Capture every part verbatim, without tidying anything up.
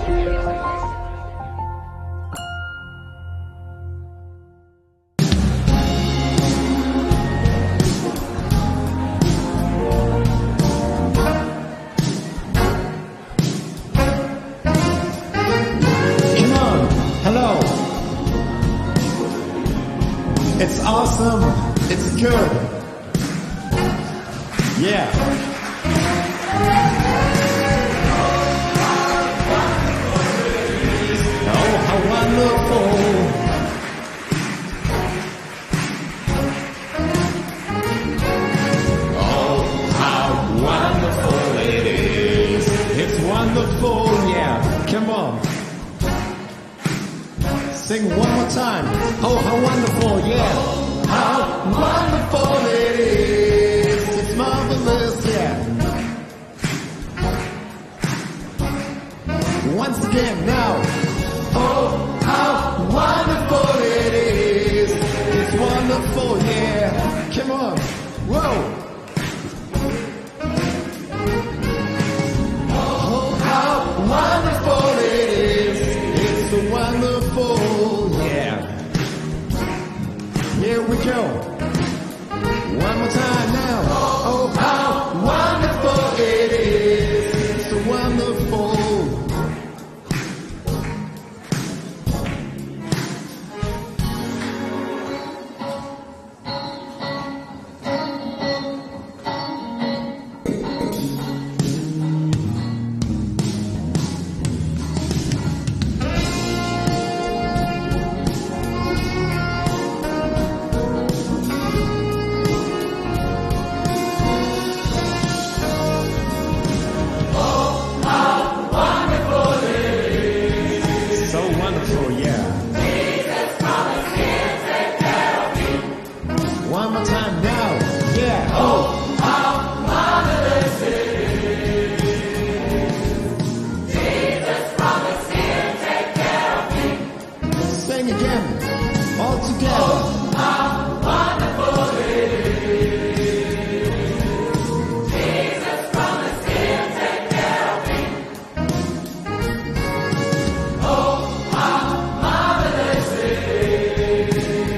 It's awesome. It's good. Yeah. Oh, how wonderful. Oh, how wonderful it is. It's wonderful. Yeah. Come on. Sing one more time. Oh, how wonderful, yeah. How wonderful it is. It's marvelous, yeah. Once again, now. Oh, how wonderful it is. It's wonderful, yeah. Come on. Whoa. Oh, how wonderful it is. It's so wonderful. Here we go. One more time now. Oh, how wonderful it is. It's so wonderful. One more time now. Yeah. Oh, how marvelous it is. Jesus promised he'll take care of me. Sing again. All together. Oh, how wonderful it is. Jesus promised he'll take care of me. Oh, how marvelous it is.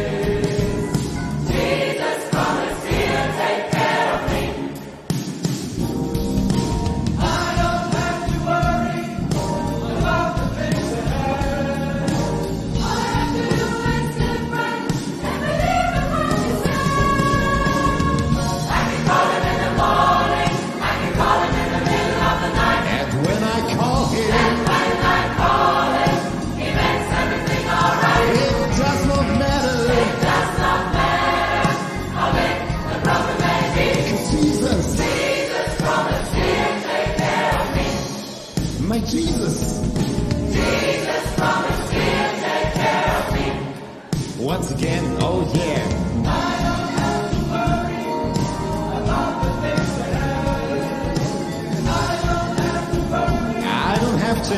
My Jesus. Jesus promised he'll take care of me. Once again, oh yeah. I don't have to worry about the things that happen. I don't have to worry. I don't have to.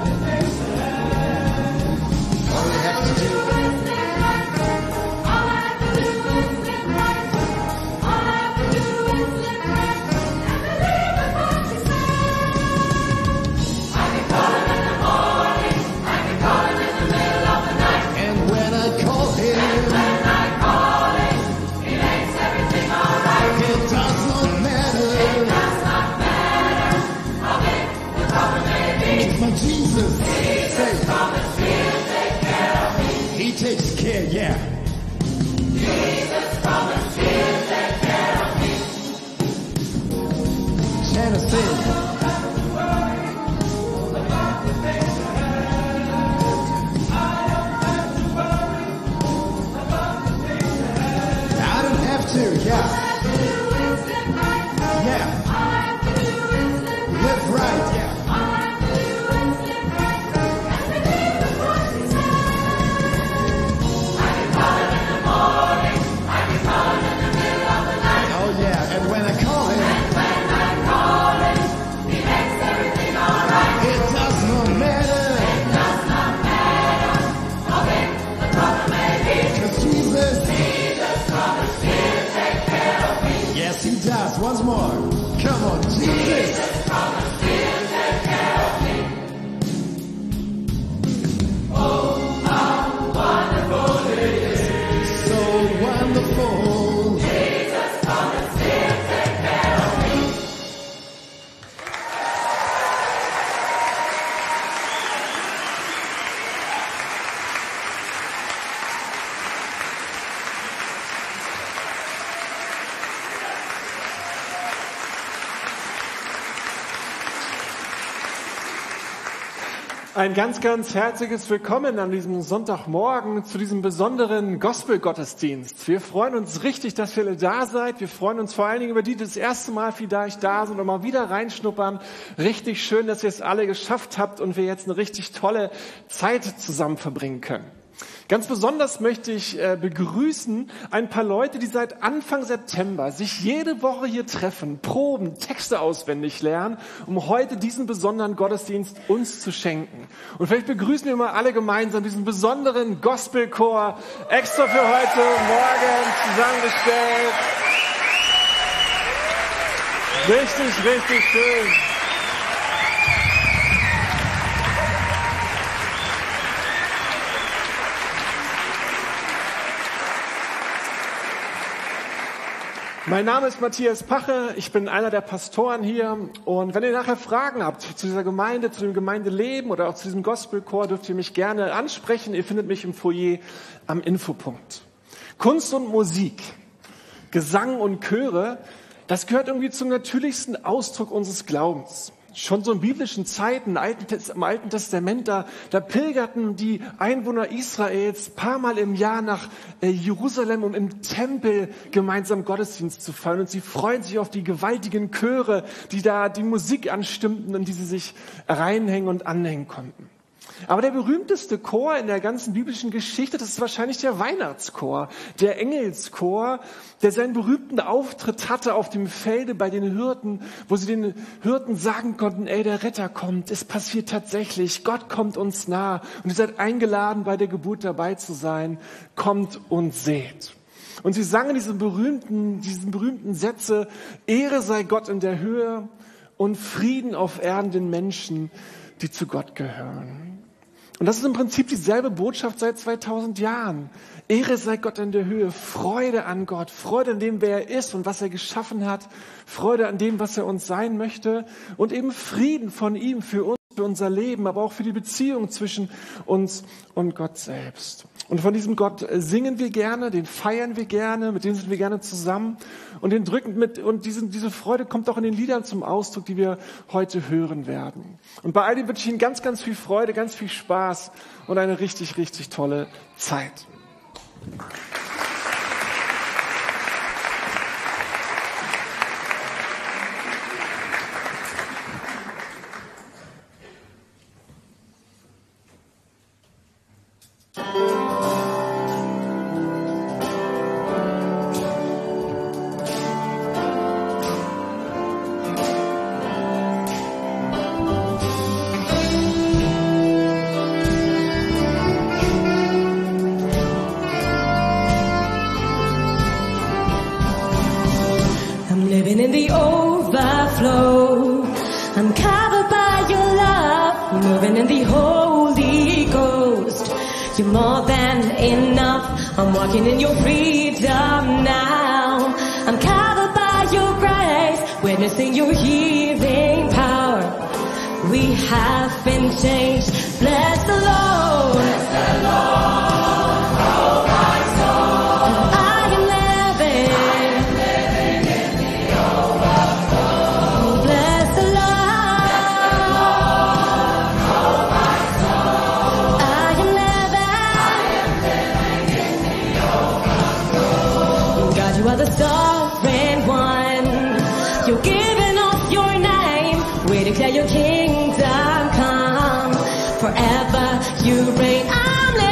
All you have to do. All I have to do is live right. All I have to do is live right. And believe in what you say. My Jesus, Jesus promised he'll take care of me. He takes care, yeah. Jesus promised he'll take care of me. Tennessee. I don't have to worry about the things ahead. I don't have to worry about the things ahead. I don't have to, yeah. All I have to do is live right. Yeah. All I have to do is live right. Live right, yeah. He takes care Ein ganz, ganz herzliches Willkommen an diesem Sonntagmorgen zu diesem besonderen Gospel-Gottesdienst. Wir freuen uns richtig, dass ihr alle da seid. Wir freuen uns vor allen Dingen über die, die das erste Mal vielleicht da sind und mal wieder reinschnuppern. Richtig schön, dass ihr es alle geschafft habt und wir jetzt eine richtig tolle Zeit zusammen verbringen können. Ganz besonders möchte ich äh, begrüßen ein paar Leute, die seit Anfang September sich jede Woche hier treffen, proben, Texte auswendig lernen, um heute diesen besonderen Gottesdienst uns zu schenken. Und vielleicht begrüßen wir mal alle gemeinsam diesen besonderen Gospelchor, extra für heute Morgen zusammengestellt. Richtig, richtig schön. Mein Name ist Matthias Pache, ich bin einer der Pastoren hier und wenn ihr nachher Fragen habt zu dieser Gemeinde, zu dem Gemeindeleben oder auch zu diesem Gospelchor, dürft ihr mich gerne ansprechen. Ihr findet mich im Foyer am Infopunkt. Kunst und Musik, Gesang und Chöre, das gehört irgendwie zum natürlichsten Ausdruck unseres Glaubens. Schon so in biblischen Zeiten, im Alten Testament, da, da pilgerten die Einwohner Israels paar Mal im Jahr nach äh, Jerusalem, um im Tempel gemeinsam Gottesdienst zu feiern. Und sie freuen sich auf die gewaltigen Chöre, die da die Musik anstimmten, in die sie sich reinhängen und anhängen konnten. Aber der berühmteste Chor in der ganzen biblischen Geschichte, das ist wahrscheinlich der Weihnachtschor, der Engelschor, der seinen berühmten Auftritt hatte auf dem Felde bei den Hirten, wo sie den Hirten sagen konnten, ey, der Retter kommt, es passiert tatsächlich, Gott kommt uns nah und ihr seid eingeladen, bei der Geburt dabei zu sein, kommt und seht. Und sie sangen diese berühmten, diesen berühmten Sätze, Ehre sei Gott in der Höhe und Frieden auf Erden den Menschen, die zu Gott gehören. Und das ist im Prinzip dieselbe Botschaft seit zweitausend Jahren. Ehre sei Gott in der Höhe, Freude an Gott, Freude an dem, wer er ist und was er geschaffen hat, Freude an dem, was er uns sein möchte und eben Frieden von ihm für uns, für unser Leben, aber auch für die Beziehung zwischen uns und Gott selbst. Und von diesem Gott singen wir gerne, den feiern wir gerne, mit dem sind wir gerne zusammen und den drücken mit und diese, diese Freude kommt auch in den Liedern zum Ausdruck, die wir heute hören werden. Und bei all dem wünsche ich Ihnen ganz, ganz viel Freude, ganz viel Spaß und eine richtig, richtig tolle Zeit. You're more than enough. I'm walking in your freedom now. I'm covered by your grace, witnessing your healing power. We have been changed. Bless the Lord. Bless the Lord, oh my soul. I am living. I am living in the overflow. Bless the Lord. You are the sovereign one. You're giving off your name. We declare your kingdom come. Forever you reign. I'm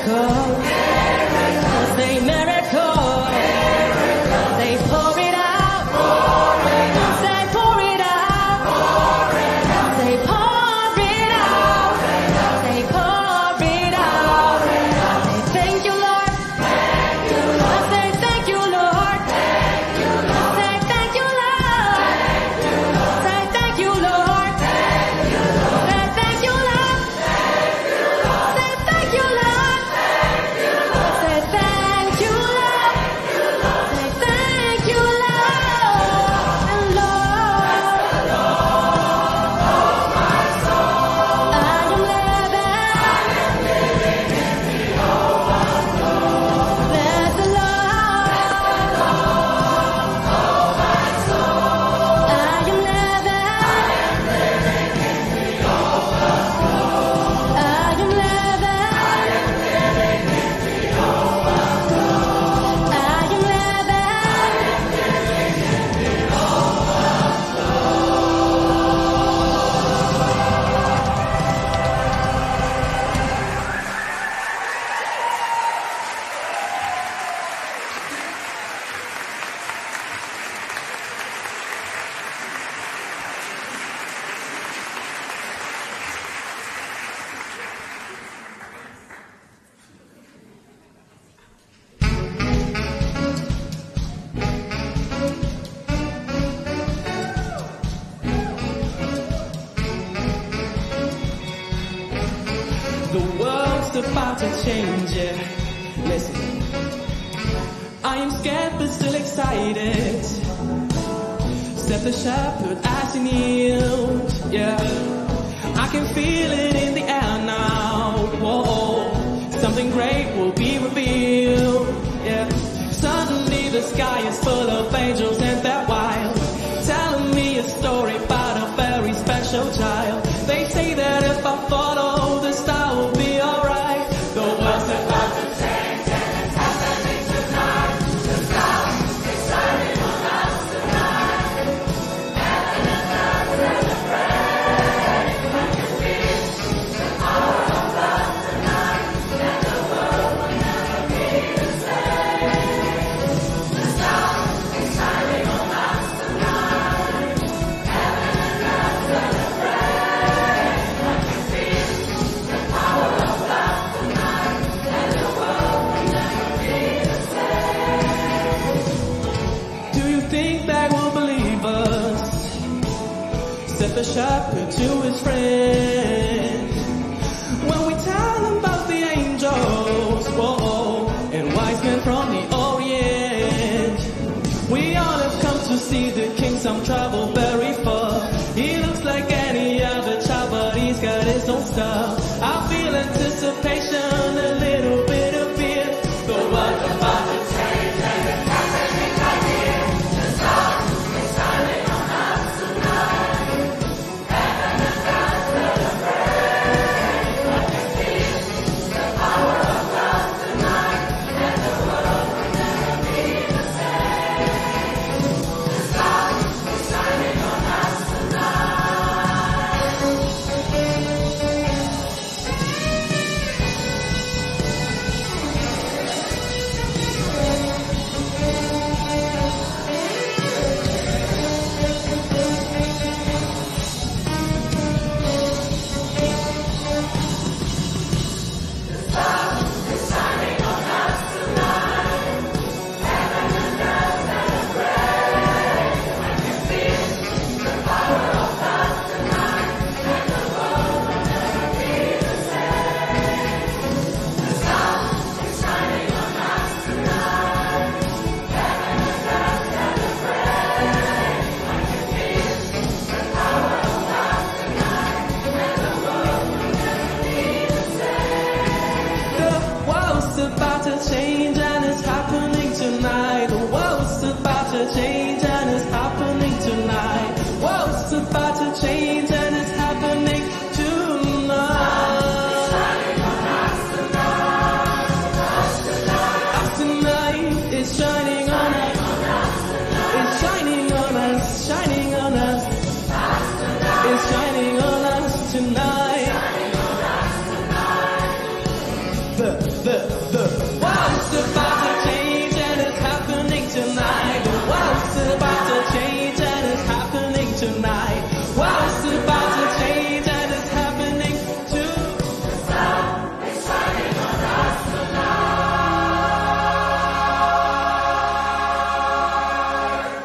miracle. Say miracle. Say pour it out. Say pour it out. Say pour it out. Say pour it out. Say thank you, Lord. I say thank you, Lord. Say thank you, Lord. Say thank you, Lord. Say thank you, Lord. Say thank you, Lord. Say thank you, Lord. Say thank you, Lord. And Lord, I am living. Bless the Lord. I am living. I am living. I am The world's about to change, yeah. Listen, I am scared but still excited. Said the shepherd as he kneeled, yeah. I can feel it in the air now. Whoa, something great will be revealed, yeah. Suddenly the sky is full of angels and they're wild, telling me a story about a very special child. They say that if I follow the star will be alright. The world's about to change and it's happening tonight. The star is shining on us tonight. Heaven and earth celebrate. I can feel the power of love tonight. And the world will never be the same. The star is shining on us tonight. Heaven and earth celebrate. Said the shepherd to his friend, when we tell him about the angels, whoa, and wise men from the Orient. We all have come to see the king, some travel very far. He looks like any other child, but he's got his own style. I feel anticipation, a little bit of fear. The world's about to change and it's happening right here. The star is shining on us tonight. Heaven and earth celebrate. The, the world's about to change and it's happening tonight. The world's about to change and it's happening tonight. World's about to change and it's happening too. The sun is shining on us tonight.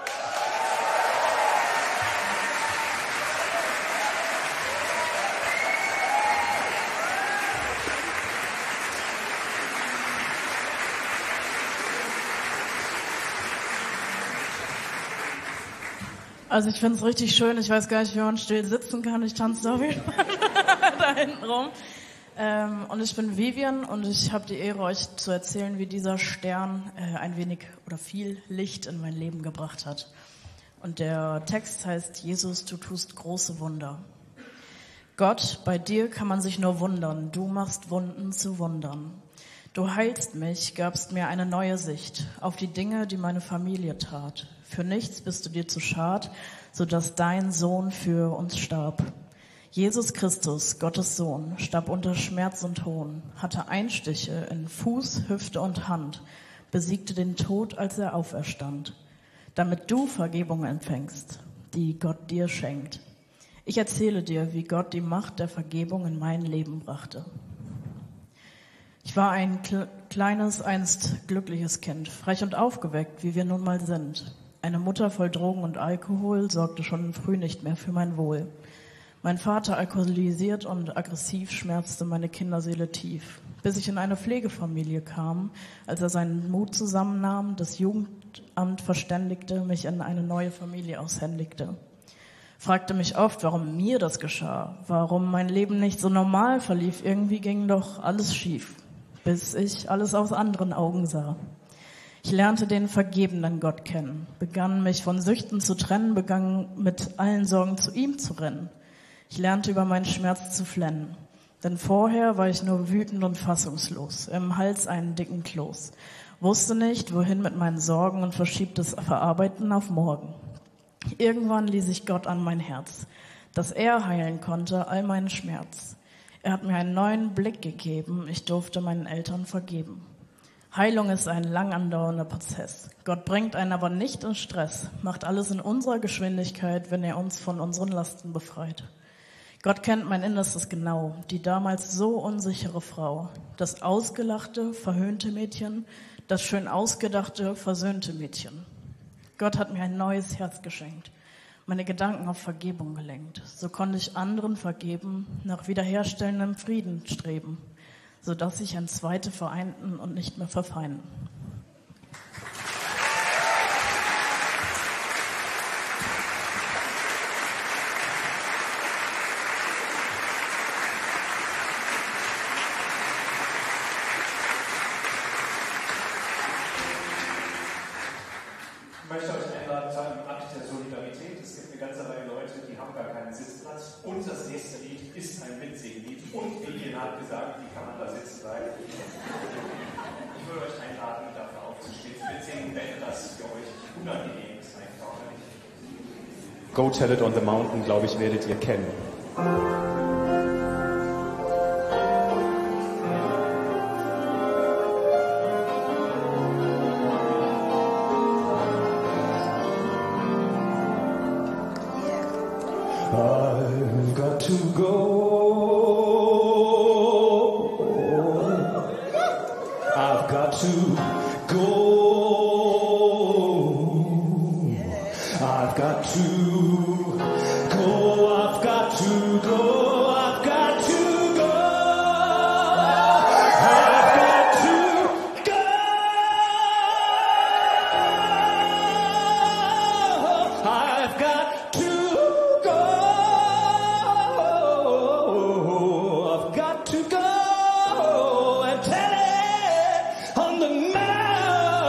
Also ich finde es richtig schön. Ich weiß gar nicht, wie man still sitzen kann. Ich tanze auf jeden Fall da hinten rum. Ähm, und ich bin Vivian und ich habe die Ehre, euch zu erzählen, wie dieser Stern äh, ein wenig oder viel Licht in mein Leben gebracht hat. Und der Text heißt: Jesus, du tust große Wunder. Gott, bei dir kann man sich nur wundern. Du machst Wunden zu Wundern. Du heilst mich, gabst mir eine neue Sicht auf die Dinge, die meine Familie tat. Für nichts bist du dir zu schad, sodass dein Sohn für uns starb. Jesus Christus, Gottes Sohn, starb unter Schmerz und Hohn, hatte Einstiche in Fuß, Hüfte und Hand, besiegte den Tod, als er auferstand, damit du Vergebung empfängst, die Gott dir schenkt. Ich erzähle dir, wie Gott die Macht der Vergebung in mein Leben brachte. Ich war ein kleines, einst glückliches Kind, frech und aufgeweckt, wie wir nun mal sind. Eine Mutter voll Drogen und Alkohol sorgte schon früh nicht mehr für mein Wohl. Mein Vater, alkoholisiert und aggressiv, schmerzte meine Kinderseele tief, bis ich in eine Pflegefamilie kam, als er seinen Mut zusammennahm, das Jugendamt verständigte, mich in eine neue Familie aushändigte. Fragte mich oft, warum mir das geschah, warum mein Leben nicht so normal verlief, irgendwie ging doch alles schief, bis ich alles aus anderen Augen sah. Ich lernte den vergebenen Gott kennen, begann mich von Süchten zu trennen, begann mit allen Sorgen zu ihm zu rennen. Ich lernte über meinen Schmerz zu flennen, denn vorher war ich nur wütend und fassungslos, im Hals einen dicken Kloß, wusste nicht, wohin mit meinen Sorgen und verschiebt das Verarbeiten auf morgen. Irgendwann ließ ich Gott an mein Herz, dass er heilen konnte all meinen Schmerz. Er hat mir einen neuen Blick gegeben, ich durfte meinen Eltern vergeben. Heilung ist ein lang andauernder Prozess. Gott bringt einen aber nicht in Stress, macht alles in unserer Geschwindigkeit, wenn er uns von unseren Lasten befreit. Gott kennt mein Innerstes genau, die damals so unsichere Frau, das ausgelachte, verhöhnte Mädchen, das schön ausgedachte, versöhnte Mädchen. Gott hat mir ein neues Herz geschenkt, meine Gedanken auf Vergebung gelenkt. So konnte ich anderen vergeben, nach wiederherstellendem Frieden streben, sodass sich ein Zweite vereinten und nicht mehr verfeinden. Ich möchte euch einladen zu einem Akt der Solidarität. Es gibt eine ganze Reihe Leute, die haben gar keinen Sitzplatz. Und das nächste Lied ist ein Witzigen-Lied. Und Vivian hat gesagt, wie kann man da sitzen bleiben? Ich würde euch einladen, dafür aufzustehen, zu mitsingen, wenn das für euch unangenehm ist. Einfach, oder nicht? Go Tell It on the Mountain, glaube ich, werdet ihr kennen. I've got to go. I've got to go. I've got to go. I've got to go. I've got to go. I've got to go. I've got to go. I've got to go and tell it on the mountain.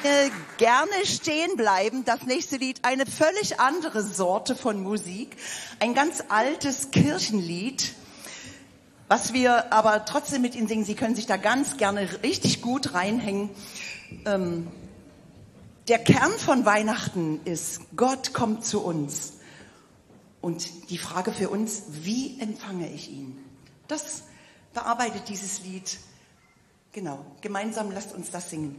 Äh, gerne stehen bleiben. Das nächste Lied, eine völlig andere Sorte von Musik. Ein ganz altes Kirchenlied, was wir aber trotzdem mit Ihnen singen. Sie können sich da ganz gerne richtig gut reinhängen. Ähm, der Kern von Weihnachten ist, Gott kommt zu uns. Und die Frage für uns, wie empfange ich ihn? Das bearbeitet dieses Lied. Genau, gemeinsam lasst uns das singen.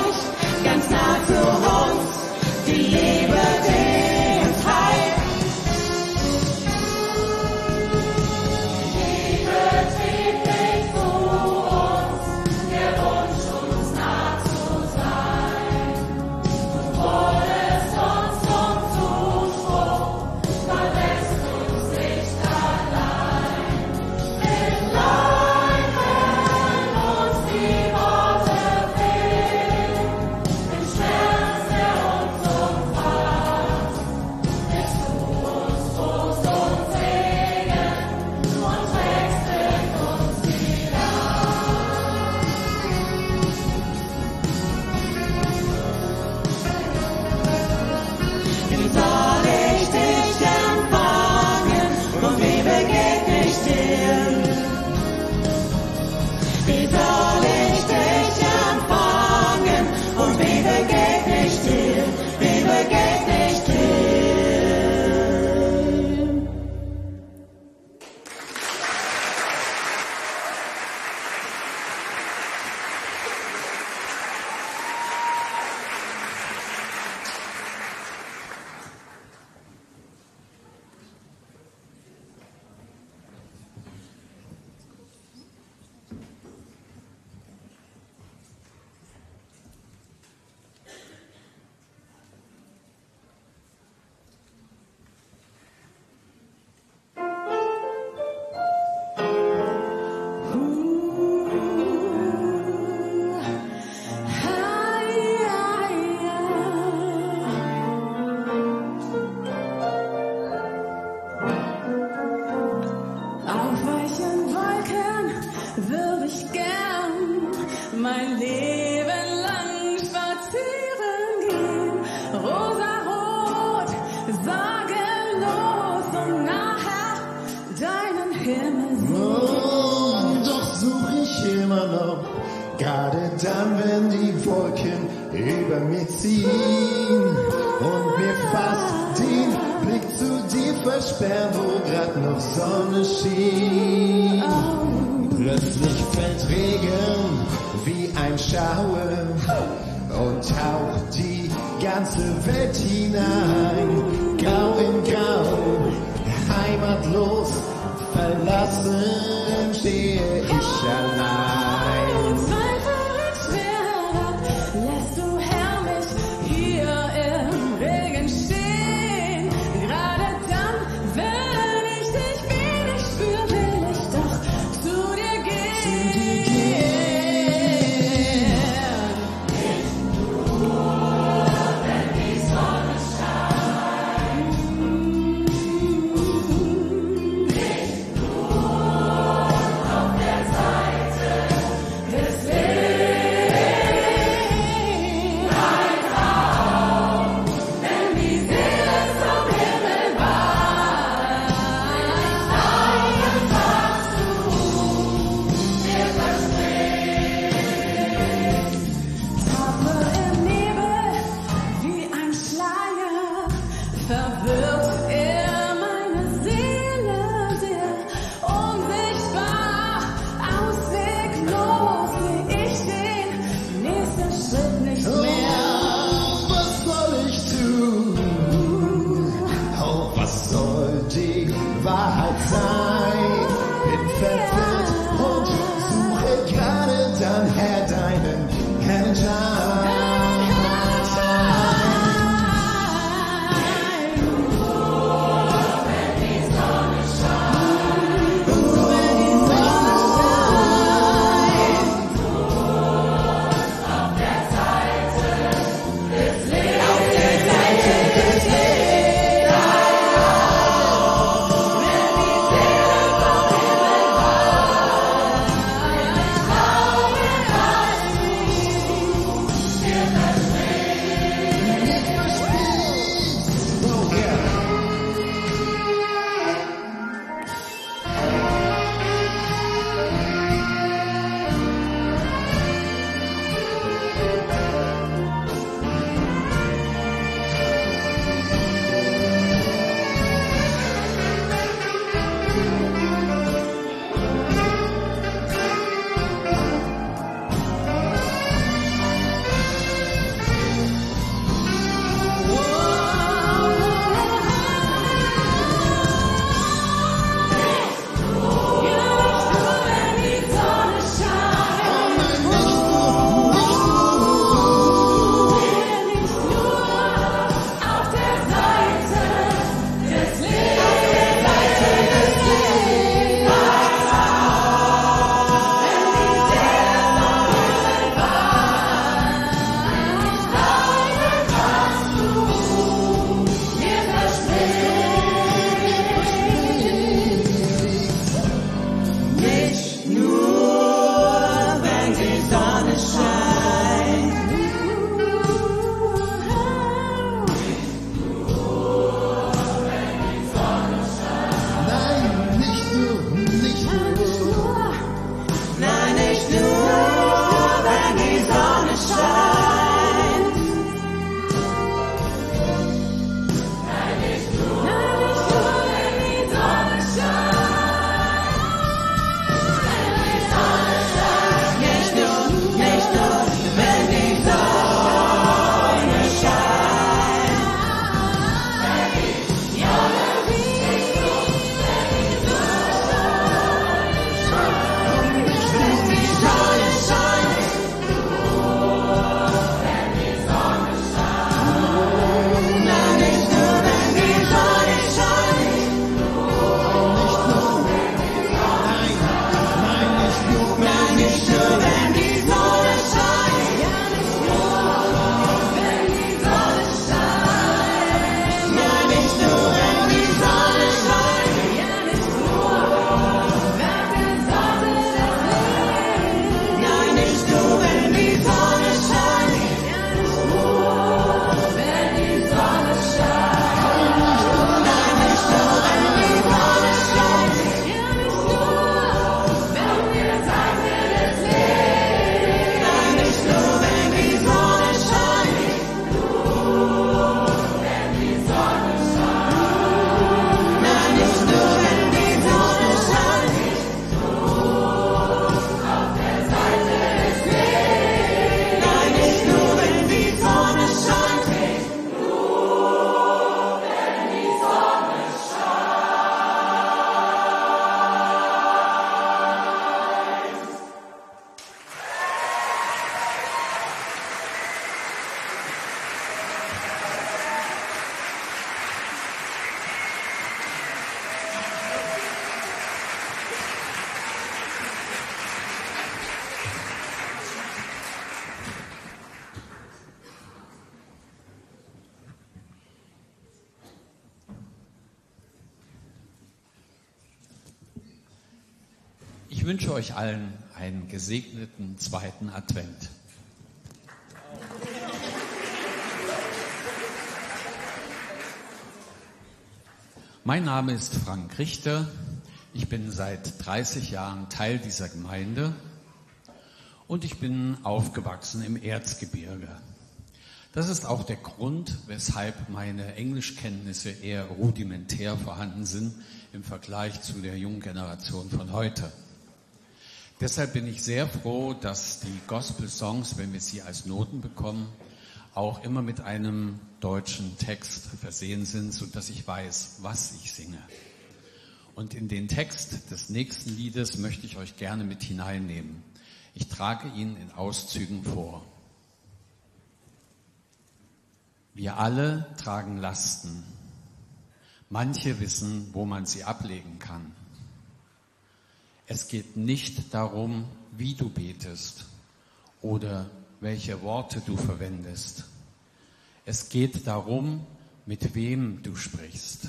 Ganz nah zu uns, die Liebe, die uns heilt. dann, wenn die Wolken über mir ziehen und mir fast den Blick zu dir versperren, wo grad noch Sonne schien. Plötzlich fällt Regen wie ein Schauer und taucht die ganze Welt hinein. Grau in Grau, heimatlos, verlassen stehe ich allein. Lässt du Herr mich hier im Regen stehen? Gerade dann, wenn ich dich wenig spür, will ich doch zu dir gehen. Zu dir gehen. Nicht nur, wenn die Sonne scheint. Nicht nur auf der Seite des Weges. Verwirrt er meine Seele sehr, unsichtbar, ausweglos, seh ich den nächsten Schritt nicht mehr. Oh, was soll ich tun? Oh, was soll die Wahrheit sein? Bin verwirrt und suche gerade dann, Herr, deinen hellen Schein. Wenn die Seele Ich wünsche euch allen einen gesegneten zweiten Advent. Mein Name ist Frank Richter. Ich bin seit dreißig Jahren Teil dieser Gemeinde und ich bin aufgewachsen im Erzgebirge. Das ist auch der Grund, weshalb meine Englischkenntnisse eher rudimentär vorhanden sind im Vergleich zu der jungen Generation von heute. Deshalb bin ich sehr froh, dass die Gospel-Songs, wenn wir sie als Noten bekommen, auch immer mit einem deutschen Text versehen sind, sodass ich weiß, was ich singe. Und in den Text des nächsten Liedes möchte ich euch gerne mit hineinnehmen. Ich trage ihn in Auszügen vor. Wir alle tragen Lasten. Manche wissen, wo man sie ablegen kann. Es geht nicht darum, wie du betest oder welche Worte du verwendest. Es geht darum, mit wem du sprichst.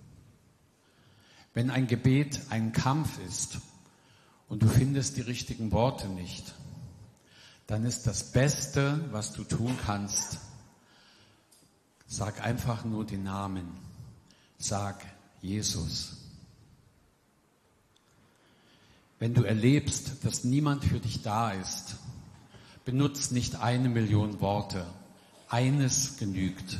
Wenn ein Gebet ein Kampf ist und du findest die richtigen Worte nicht, dann ist das Beste, was du tun kannst, sag einfach nur den Namen. Sag Jesus. Wenn du erlebst, dass niemand für dich da ist, benutzt nicht eine Million Worte. Eines genügt.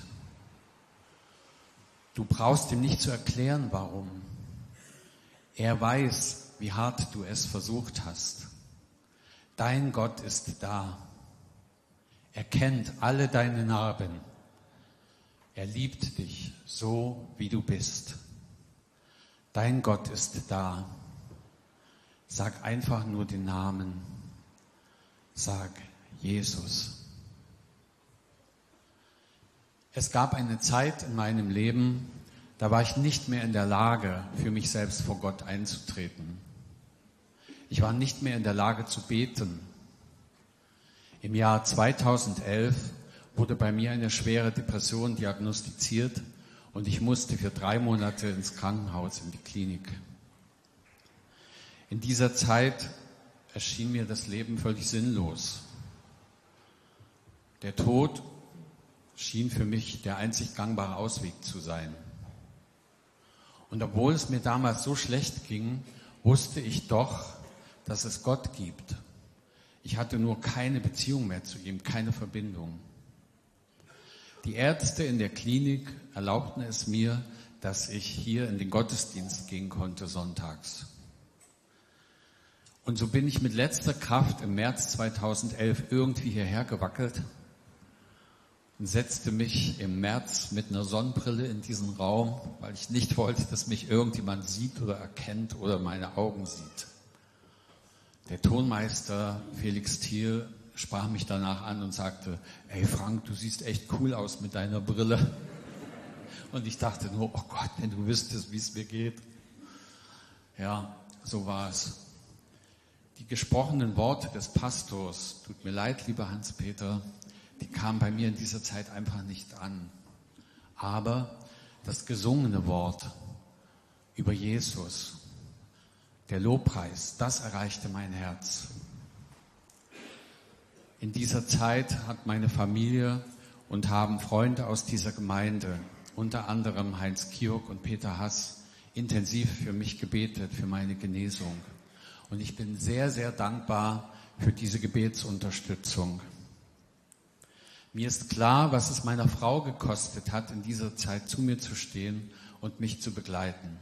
Du brauchst ihm nicht zu erklären, warum. Er weiß, wie hart du es versucht hast. Dein Gott ist da. Er kennt alle deine Narben. Er liebt dich so, wie du bist. Dein Gott ist da. Sag einfach nur den Namen. Sag Jesus. Es gab eine Zeit in meinem Leben, da war ich nicht mehr in der Lage, für mich selbst vor Gott einzutreten. Ich war nicht mehr in der Lage zu beten. Im Jahr zweitausendelf wurde bei mir eine schwere Depression diagnostiziert und ich musste für drei Monate ins Krankenhaus, in die Klinik. In dieser Zeit erschien mir das Leben völlig sinnlos. Der Tod schien für mich der einzig gangbare Ausweg zu sein. Und obwohl es mir damals so schlecht ging, wusste ich doch, dass es Gott gibt. Ich hatte nur keine Beziehung mehr zu ihm, keine Verbindung. Die Ärzte in der Klinik erlaubten es mir, dass ich hier in den Gottesdienst gehen konnte sonntags. Und so bin ich mit letzter Kraft im März zweitausendelf irgendwie hierher gewackelt und setzte mich im März mit einer Sonnenbrille in diesen Raum, weil ich nicht wollte, dass mich irgendjemand sieht oder erkennt oder meine Augen sieht. Der Tonmeister Felix Thiel sprach mich danach an und sagte, ey Frank, du siehst echt cool aus mit deiner Brille. Und ich dachte nur, oh Gott, wenn du wüsstest, wie es mir geht. Ja, so war es. Die gesprochenen Worte des Pastors, tut mir leid, lieber Hans-Peter, die kamen bei mir in dieser Zeit einfach nicht an. Aber das gesungene Wort über Jesus, der Lobpreis, das erreichte mein Herz. In dieser Zeit hat meine Familie und haben Freunde aus dieser Gemeinde, unter anderem Heinz Kiock und Peter Hass, intensiv für mich gebetet, für meine Genesung. Und ich bin sehr, sehr dankbar für diese Gebetsunterstützung. Mir ist klar, was es meiner Frau gekostet hat, in dieser Zeit zu mir zu stehen und mich zu begleiten.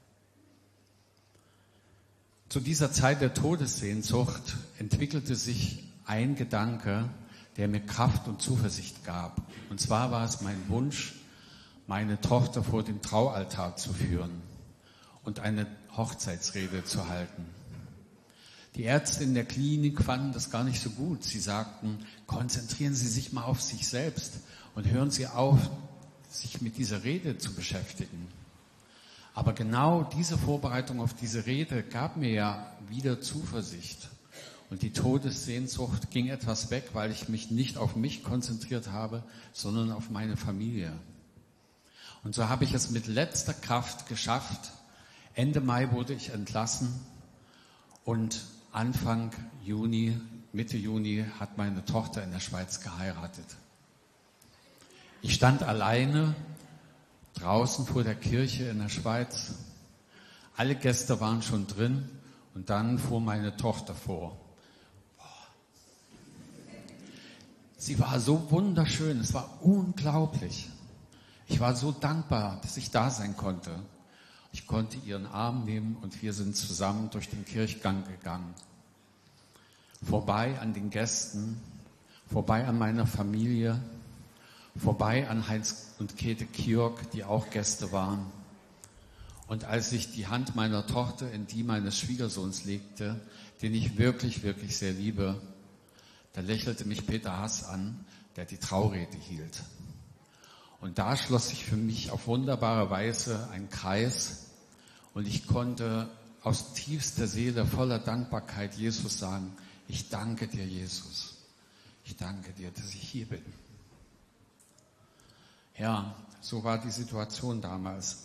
Zu dieser Zeit der Todessehnsucht entwickelte sich ein Gedanke, der mir Kraft und Zuversicht gab. Und zwar war es mein Wunsch, meine Tochter vor den Traualtar zu führen und eine Hochzeitsrede zu halten. Die Ärzte in der Klinik fanden das gar nicht so gut. Sie sagten, konzentrieren Sie sich mal auf sich selbst und hören Sie auf, sich mit dieser Rede zu beschäftigen. Aber genau diese Vorbereitung auf diese Rede gab mir ja wieder Zuversicht. Und die Todessehnsucht ging etwas weg, weil ich mich nicht auf mich konzentriert habe, sondern auf meine Familie. Und so habe ich es mit letzter Kraft geschafft. Ende Mai wurde ich entlassen. Und Anfang Juni, Mitte Juni hat meine Tochter in der Schweiz geheiratet. Ich stand alleine draußen vor der Kirche in der Schweiz. Alle Gäste waren schon drin und dann fuhr meine Tochter vor. Sie war so wunderschön, es war unglaublich. Ich war so dankbar, dass ich da sein konnte. Ich konnte ihren Arm nehmen und wir sind zusammen durch den Kirchgang gegangen. Vorbei an den Gästen, vorbei an meiner Familie, vorbei an Heinz und Käthe Kjörg, die auch Gäste waren. Und als ich die Hand meiner Tochter in die meines Schwiegersohns legte, den ich wirklich, wirklich sehr liebe, da lächelte mich Peter Hass an, der die Traurede hielt. Und da schloss sich für mich auf wunderbare Weise ein Kreis und ich konnte aus tiefster Seele voller Dankbarkeit Jesus sagen, ich danke dir, Jesus. Ich danke dir, dass ich hier bin. Ja, so war die Situation damals.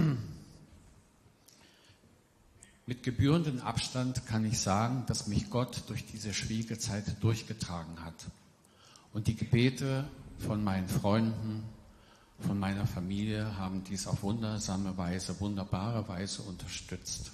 Mit gebührendem Abstand kann ich sagen, dass mich Gott durch diese schwierige Zeit durchgetragen hat. Und die Gebete von meinen Freunden, von meiner Familie haben dies auf wundersame Weise, wunderbare Weise unterstützt.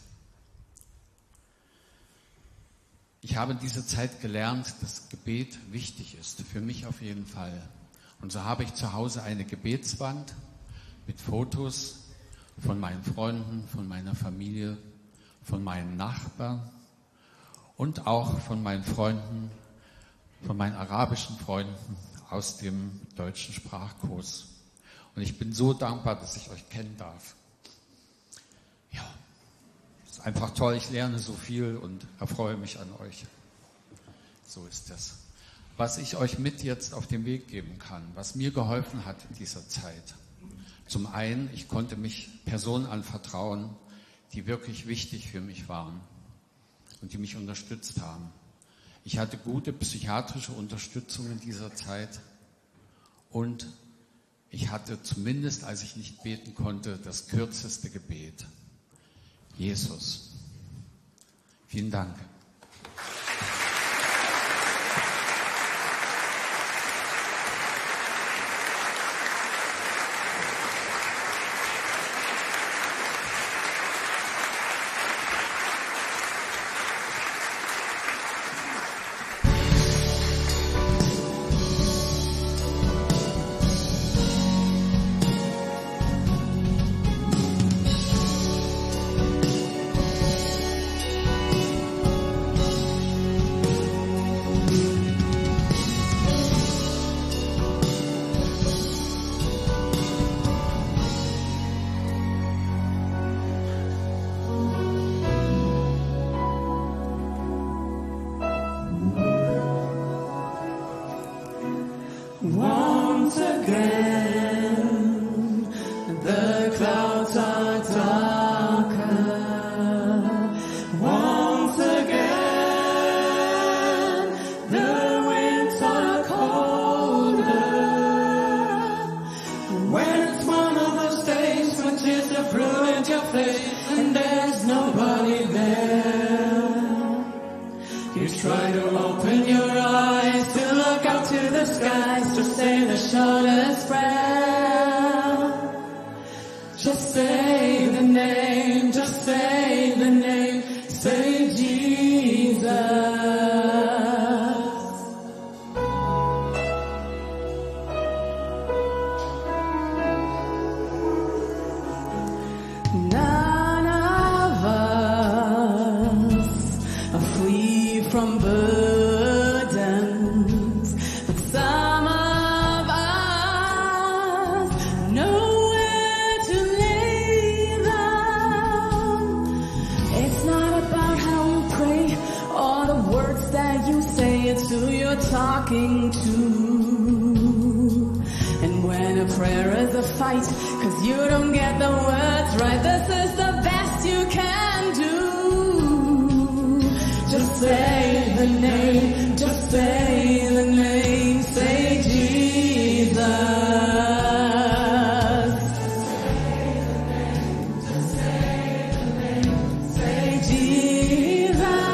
Ich habe in dieser Zeit gelernt, dass Gebet wichtig ist, für mich auf jeden Fall. Und so habe ich zu Hause eine Gebetswand mit Fotos von meinen Freunden, von meiner Familie, von meinen Nachbarn und auch von meinen Freunden, von meinen arabischen Freunden aus dem deutschen Sprachkurs. Und ich bin so dankbar, dass ich euch kennen darf. Ja, es ist einfach toll, ich lerne so viel und erfreue mich an euch. So ist es. Was ich euch mit jetzt auf den Weg geben kann, was mir geholfen hat in dieser Zeit. Zum einen, ich konnte mich Personen anvertrauen, die wirklich wichtig für mich waren und die mich unterstützt haben. Ich hatte gute psychiatrische Unterstützung in dieser Zeit und ich hatte zumindest, als ich nicht beten konnte, das kürzeste Gebet. Jesus. Vielen Dank. Once again, the clouds are darker. Once again, the winds are colder. When it's one of those days when tears are ruined your face and there's nobody there, you try to open your eyes to look out to the skies to say the shortest prayer. Just say the name, just say the name, say Jesus. None of us are free from burdens, but some of us know where to lay them. It's not about how you pray or the words that you say, it's who you're talking to. And when a prayer is a fight, cause you don't get the words right, this is the best you can do. Just say the name, just say the name, say Jesus. Say Jesus.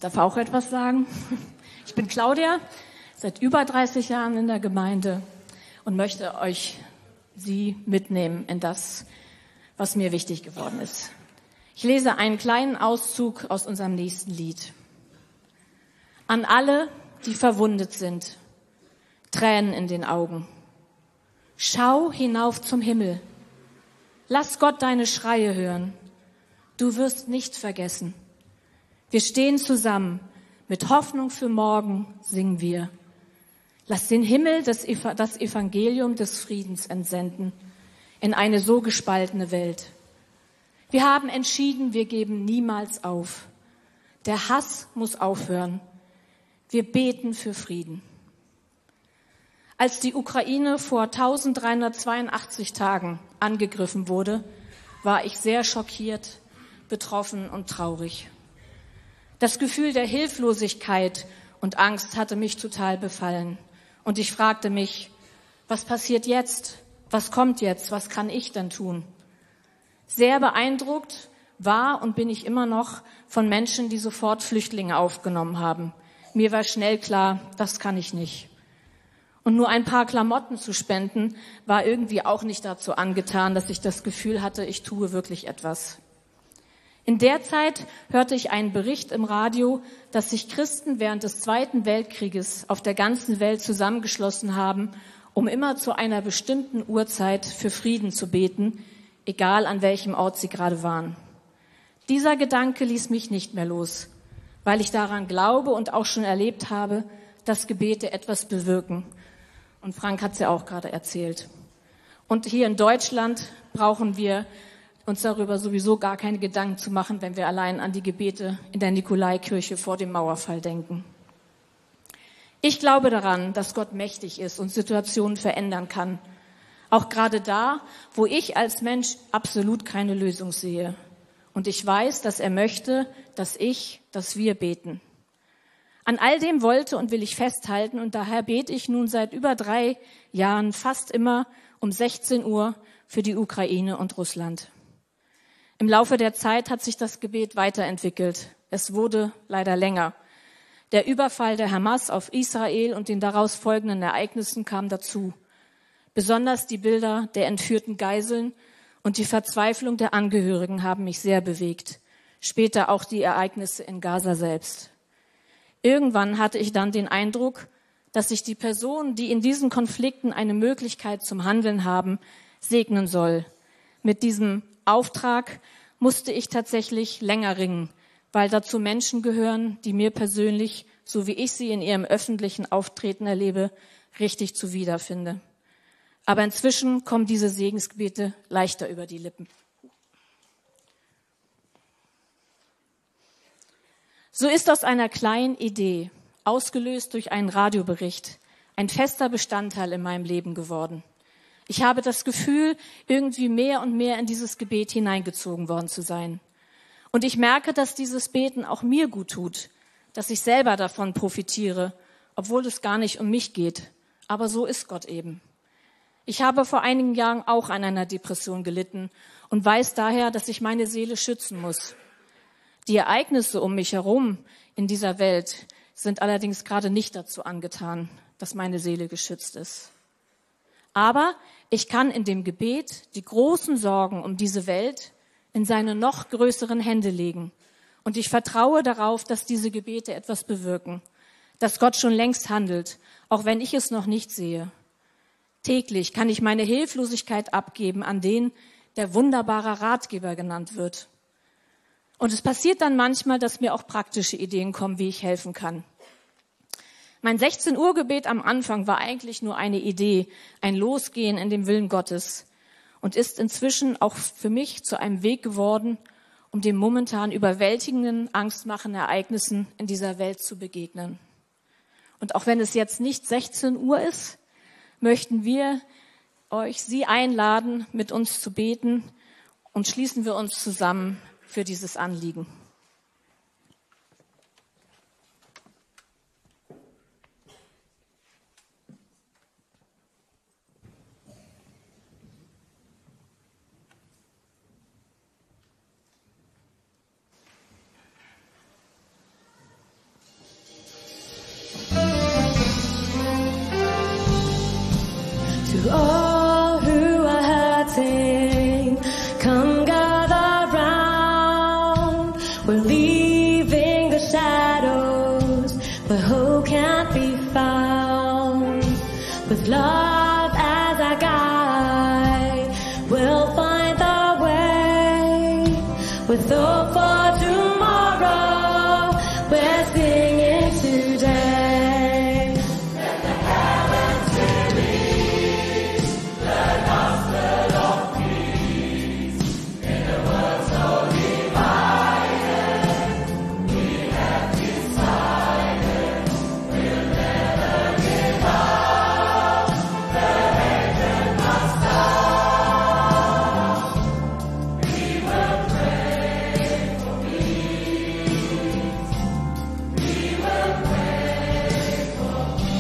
darf auch etwas sagen. Ich bin Claudia, seit über dreißig Jahren in der Gemeinde und möchte euch Sie mitnehmen in das, was mir wichtig geworden ist. Ich lese einen kleinen Auszug aus unserem nächsten Lied. An alle, die verwundet sind, Tränen in den Augen. Schau hinauf zum Himmel. Lass Gott deine Schreie hören. Du wirst nicht vergessen. Wir stehen zusammen. Mit Hoffnung für morgen singen wir. Lass den Himmel das Evangelium des Friedens entsenden in eine so gespaltene Welt. Wir haben entschieden, wir geben niemals auf. Der Hass muss aufhören. Wir beten für Frieden. Als die Ukraine vor eintausenddreihundertzweiundachtzig Tagen angegriffen wurde, war ich sehr schockiert, betroffen und traurig. Das Gefühl der Hilflosigkeit und Angst hatte mich total befallen. Und ich fragte mich, was passiert jetzt? Was kommt jetzt? Was kann ich denn tun? Sehr beeindruckt war und bin ich immer noch von Menschen, die sofort Flüchtlinge aufgenommen haben. Mir war schnell klar, das kann ich nicht. Und nur ein paar Klamotten zu spenden, war irgendwie auch nicht dazu angetan, dass ich das Gefühl hatte, ich tue wirklich etwas. In der Zeit hörte ich einen Bericht im Radio, dass sich Christen während des Zweiten Weltkrieges auf der ganzen Welt zusammengeschlossen haben, um immer zu einer bestimmten Uhrzeit für Frieden zu beten, egal an welchem Ort sie gerade waren. Dieser Gedanke ließ mich nicht mehr los, weil ich daran glaube und auch schon erlebt habe, dass Gebete etwas bewirken. Und Frank hat es ja auch gerade erzählt. Und hier in Deutschland brauchen wir uns darüber sowieso gar keine Gedanken zu machen, wenn wir allein an die Gebete in der Nikolaikirche vor dem Mauerfall denken. Ich glaube daran, dass Gott mächtig ist und Situationen verändern kann. Auch gerade da, wo ich als Mensch absolut keine Lösung sehe. Und ich weiß, dass er möchte, dass ich, dass wir beten. An all dem wollte und will ich festhalten und daher bete ich nun seit über drei Jahren fast immer um sechzehn Uhr für die Ukraine und Russland. Im Laufe der Zeit hat sich das Gebet weiterentwickelt. Es wurde leider länger. Der Überfall der Hamas auf Israel und den daraus folgenden Ereignissen kam dazu. Besonders die Bilder der entführten Geiseln und die Verzweiflung der Angehörigen haben mich sehr bewegt. Später auch die Ereignisse in Gaza selbst. Irgendwann hatte ich dann den Eindruck, dass ich die Personen, die in diesen Konflikten eine Möglichkeit zum Handeln haben, segnen soll. Mit diesem Auftrag musste ich tatsächlich länger ringen, weil dazu Menschen gehören, die mir persönlich, so wie ich sie in ihrem öffentlichen Auftreten erlebe, richtig zuwider finde. Aber inzwischen kommen diese Segensgebete leichter über die Lippen. So ist aus einer kleinen Idee, ausgelöst durch einen Radiobericht, ein fester Bestandteil in meinem Leben geworden. Ich habe das Gefühl, irgendwie mehr und mehr in dieses Gebet hineingezogen worden zu sein. Und ich merke, dass dieses Beten auch mir gut tut, dass ich selber davon profitiere, obwohl es gar nicht um mich geht. Aber so ist Gott eben. Ich habe vor einigen Jahren auch an einer Depression gelitten und weiß daher, dass ich meine Seele schützen muss. Die Ereignisse um mich herum in dieser Welt sind allerdings gerade nicht dazu angetan, dass meine Seele geschützt ist. Aber ich kann in dem Gebet die großen Sorgen um diese Welt in seine noch größeren Hände legen. Und ich vertraue darauf, dass diese Gebete etwas bewirken, dass Gott schon längst handelt, auch wenn ich es noch nicht sehe. Täglich kann ich meine Hilflosigkeit abgeben an den, der wunderbarer Ratgeber genannt wird. Und es passiert dann manchmal, dass mir auch praktische Ideen kommen, wie ich helfen kann. Mein sechzehn Uhr Gebet am Anfang war eigentlich nur eine Idee, ein Losgehen in dem Willen Gottes und ist inzwischen auch für mich zu einem Weg geworden, um den momentan überwältigenden, angstmachenden Ereignissen in dieser Welt zu begegnen. Und auch wenn es jetzt nicht sechzehn Uhr ist, möchten wir euch, Sie einladen, mit uns zu beten und schließen wir uns zusammen für dieses Anliegen. We're leaving the shadows where hope can't be found. With love as our guide, we'll find the way. With hope for tomorrow, we're singing today. Let the heavens release the gospel of peace. In a world so divided, we have decided we'll never give up. The hatred must stop. We will pray for peace. We will pray for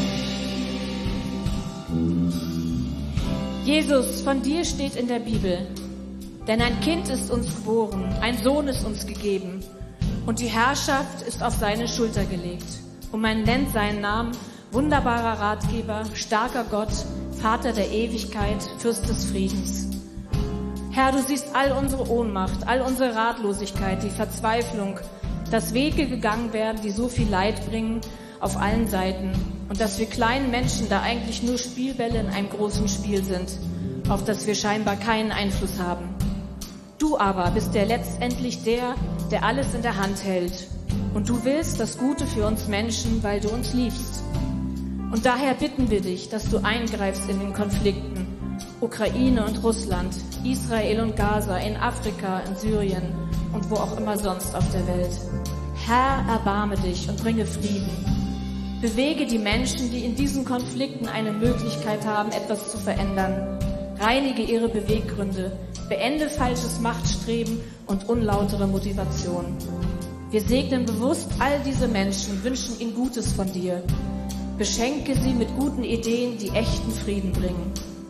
Jesus, von dir steht in der Bibel, denn ein Kind ist uns geboren, ein Sohn ist uns gegeben und die Herrschaft ist auf seine Schulter gelegt. Und man nennt seinen Namen wunderbarer Ratgeber, starker Gott, Vater der Ewigkeit, Fürst des Friedens. Herr, du siehst all unsere Ohnmacht, all unsere Ratlosigkeit, die Verzweiflung, dass Wege gegangen werden, die so viel Leid bringen auf allen Seiten und dass wir kleinen Menschen da eigentlich nur Spielbälle in einem großen Spiel sind, auf das wir scheinbar keinen Einfluss haben. Du aber bist der letztendlich der, der alles in der Hand hält. Und du willst das Gute für uns Menschen, weil du uns liebst. Und daher bitten wir dich, dass du eingreifst in den Konflikten. Ukraine und Russland, Israel und Gaza, in Afrika, in Syrien und wo auch immer sonst auf der Welt. Herr, erbarme dich und bringe Frieden. Bewege die Menschen, die in diesen Konflikten eine Möglichkeit haben, etwas zu verändern. Reinige ihre Beweggründe, beende falsches Machtstreben und unlautere Motivation. Wir segnen bewusst all diese Menschen, wünschen ihnen Gutes von dir. Beschenke sie mit guten Ideen, die echten Frieden bringen.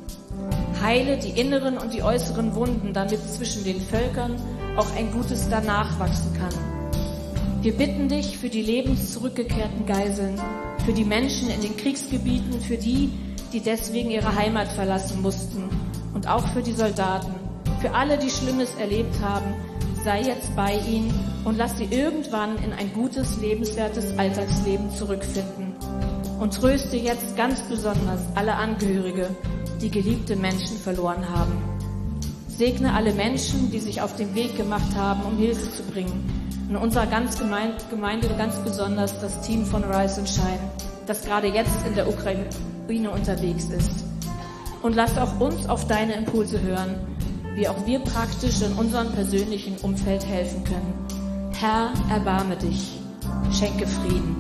Heile die inneren und die äußeren Wunden, damit zwischen den Völkern auch ein Gutes danach wachsen kann. Wir bitten dich für die lebenszurückgekehrten Geiseln, für die Menschen in den Kriegsgebieten, für die, die deswegen ihre Heimat verlassen mussten und auch für die Soldaten, für alle, die Schlimmes erlebt haben. Sei jetzt bei ihnen und lass sie irgendwann in ein gutes, lebenswertes Alltagsleben zurückfinden. Und tröste jetzt ganz besonders alle Angehörige, die geliebte Menschen verloren haben. Segne alle Menschen, die sich auf den Weg gemacht haben, um Hilfe zu bringen. In unserer ganz Gemeinde ganz besonders das Team von Rise and Shine, das gerade jetzt in der Ukraine unterwegs ist. Und lass auch uns auf deine Impulse hören, wie auch wir praktisch in unserem persönlichen Umfeld helfen können. Herr, erbarme dich, schenke Frieden.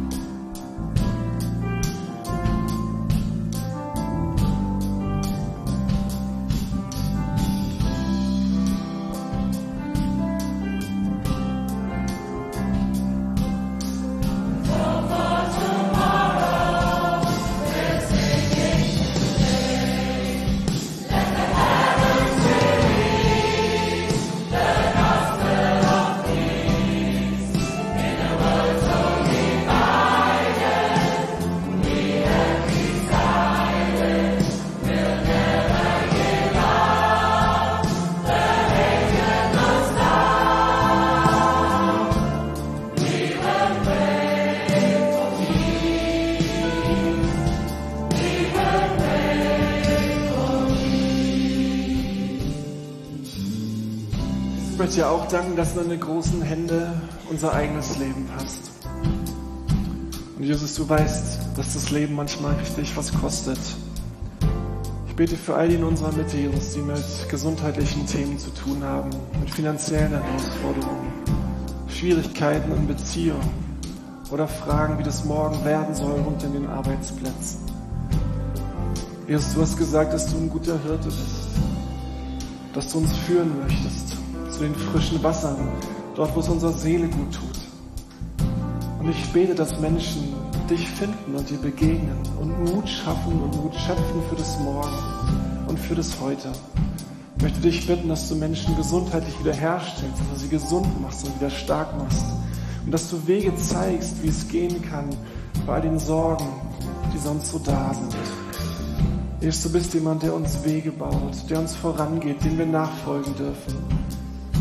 Ich möchte dir auch danken, dass in deine großen Hände unser eigenes Leben passt. Und Jesus, du weißt, dass das Leben manchmal richtig was kostet. Ich bete für all die in unserer Mitte, Jesus, die mit gesundheitlichen Themen zu tun haben, mit finanziellen Herausforderungen, Schwierigkeiten in Beziehungen oder Fragen, wie das morgen werden soll rund in den Arbeitsplätzen. Jesus, du hast gesagt, dass du ein guter Hirte bist, dass du uns führen möchtest zu den frischen Wassern, dort, wo es unserer Seele gut tut. Und ich bete, dass Menschen dich finden und dir begegnen und Mut schaffen und Mut schöpfen für das Morgen und für das Heute. Ich möchte dich bitten, dass du Menschen gesundheitlich wiederherstellst, dass du sie gesund machst und wieder stark machst. Und dass du Wege zeigst, wie es gehen kann bei all den Sorgen, die sonst so da sind. Jesus, du bist jemand, der uns Wege baut, der uns vorangeht, dem wir nachfolgen dürfen.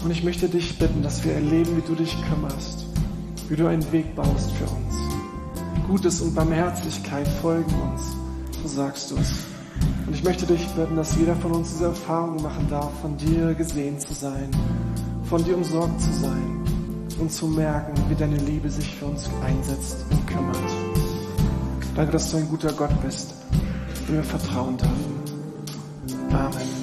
Und ich möchte dich bitten, dass wir erleben, wie du dich kümmerst, wie du einen Weg baust für uns. Gutes und Barmherzigkeit folgen uns, so sagst du es. Und ich möchte dich bitten, dass jeder von uns diese Erfahrung machen darf, von dir gesehen zu sein, von dir umsorgt zu sein und zu merken, wie deine Liebe sich für uns einsetzt und kümmert. Danke, dass du ein guter Gott bist, dem wir vertrauen dürfen. Amen.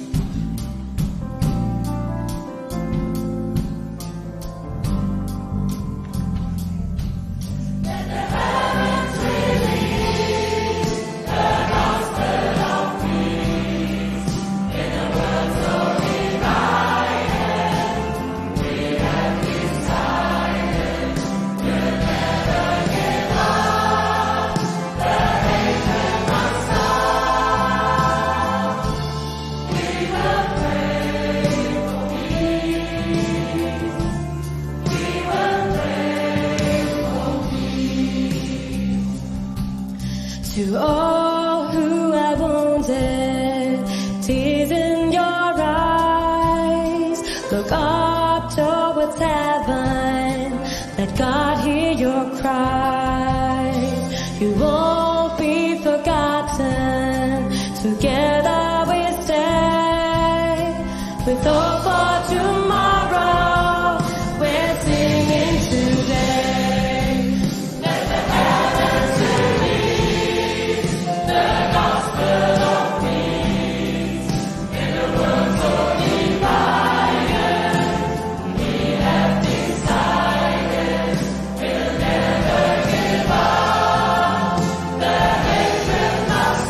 To all who have wounded, tears in your eyes, look up towards heaven, let God hear your cries. You won't be forgotten, together we stand, with hope for tomorrow, we're singing today. Let the heavens release the gospel of peace in a world so divided. We have decided we'll never give up. The hatred must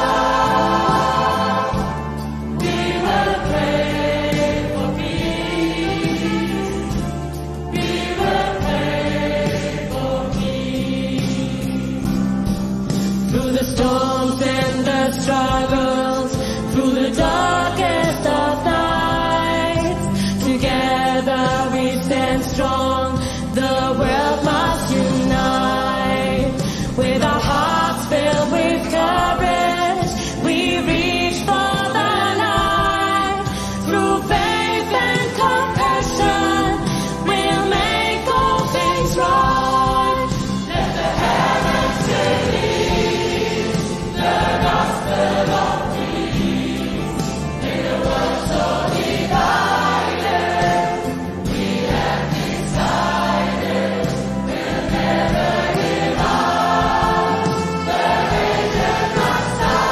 stop. We will pray for peace. We will pray for peace. Through the storms and the struggles, through the darkest of nights, together we stand strong. The world must unite. With our hearts filled with courage, we reach for the light. Through faith and compassion, we'll make all things right. Let the heavens release the gospel of peace in a world so divided. We have decided we'll never give up. The hatred must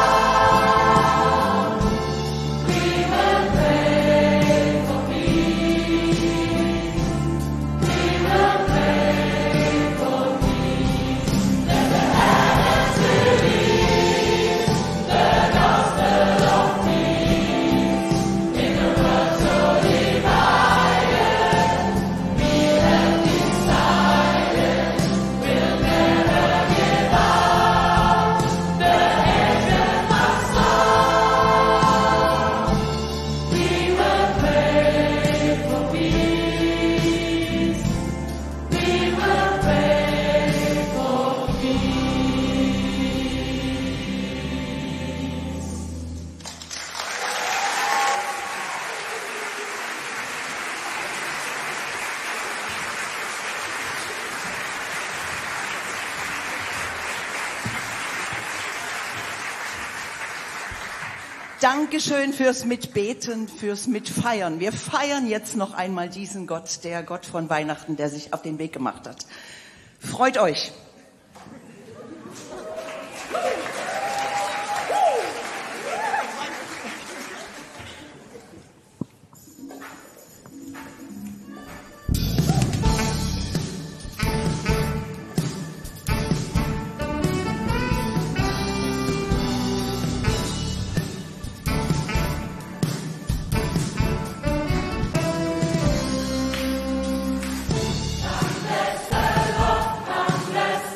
stop. We will pray for peace. We will pray for peace. Let the heavens release the gospel of peace in a world so divided. We have decided we'll never give up. The hatred must stop. We will pray for peace. We will pray for Dankeschön fürs Mitbeten, fürs Mitfeiern. Wir feiern jetzt noch einmal diesen Gott, der Gott von Weihnachten, der sich auf den Weg gemacht hat. Freut euch. Come bless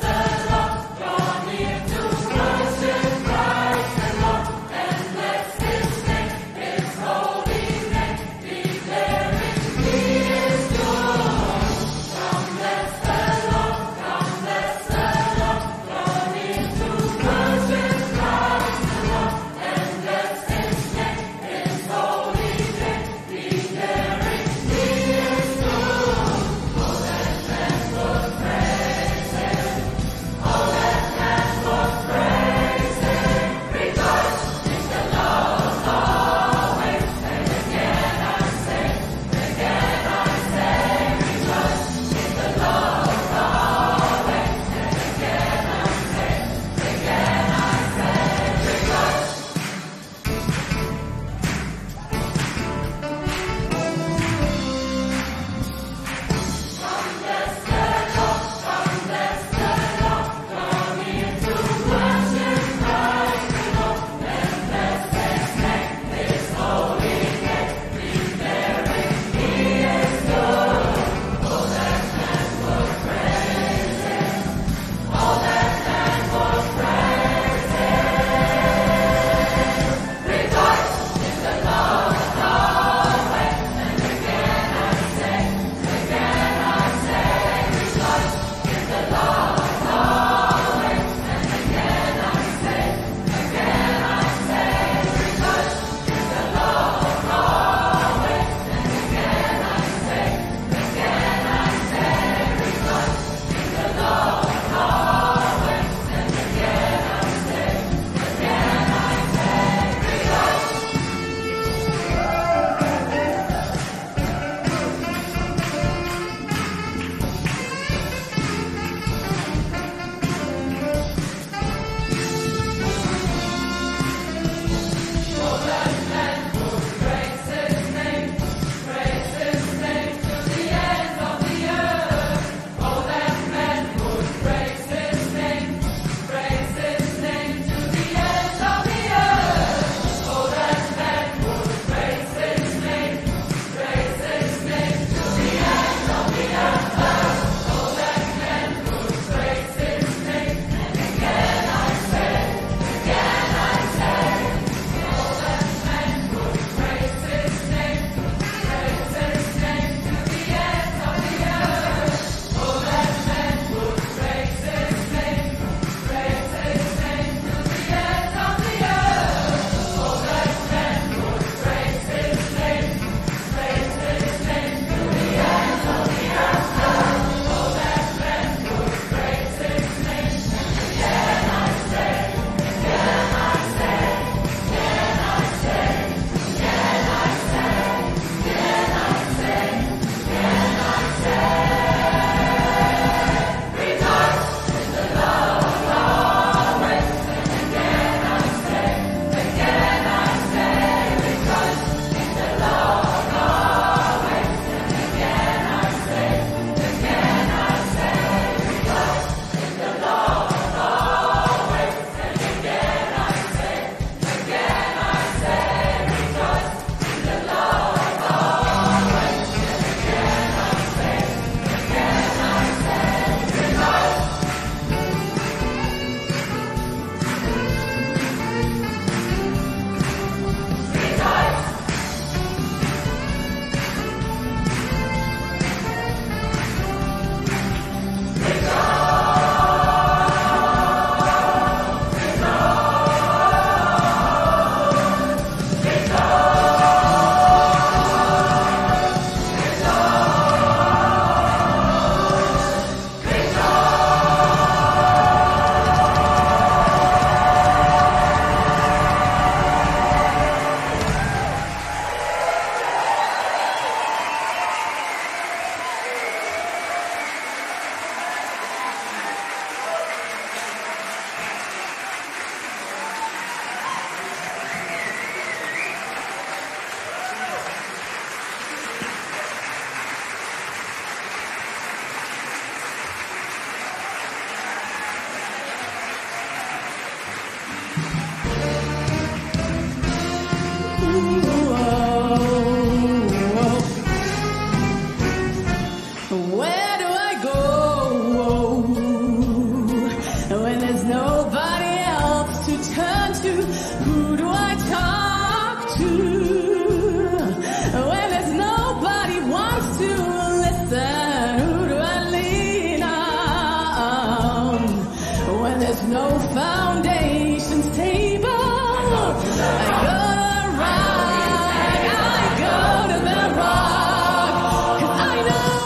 no foundation stable. I go to rock, I go to the rock, 'cause I know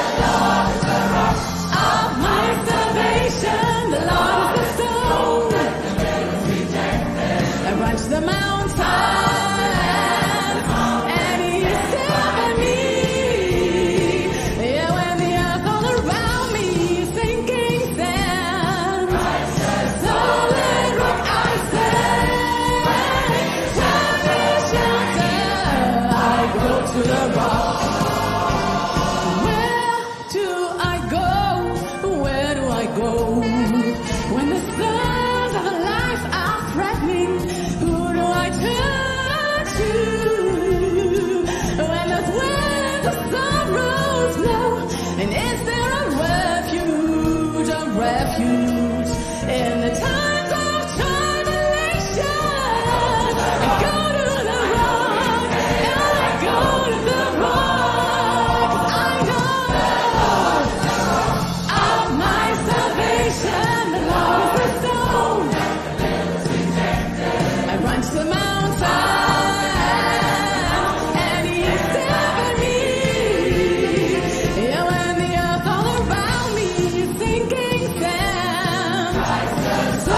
of my salvation, the Lord is the stone. I run to the mountain, and He's there for me. Yeah, when the earth all around me is sinking sand, solid rock I stand. Find me shelter, I go to the rock. Where do I go? Where do I go? When the stars of life are threatening, who do I turn to? When the winds of sorrows blow, and is there a refuge, a refuge in the times of tribulation? I go to the rock, and I go to the rock. I know of my salvation, the Lord is the stone. I run to the mountain, and He's there for me. Yeah, when the earth all around me is sinking sand,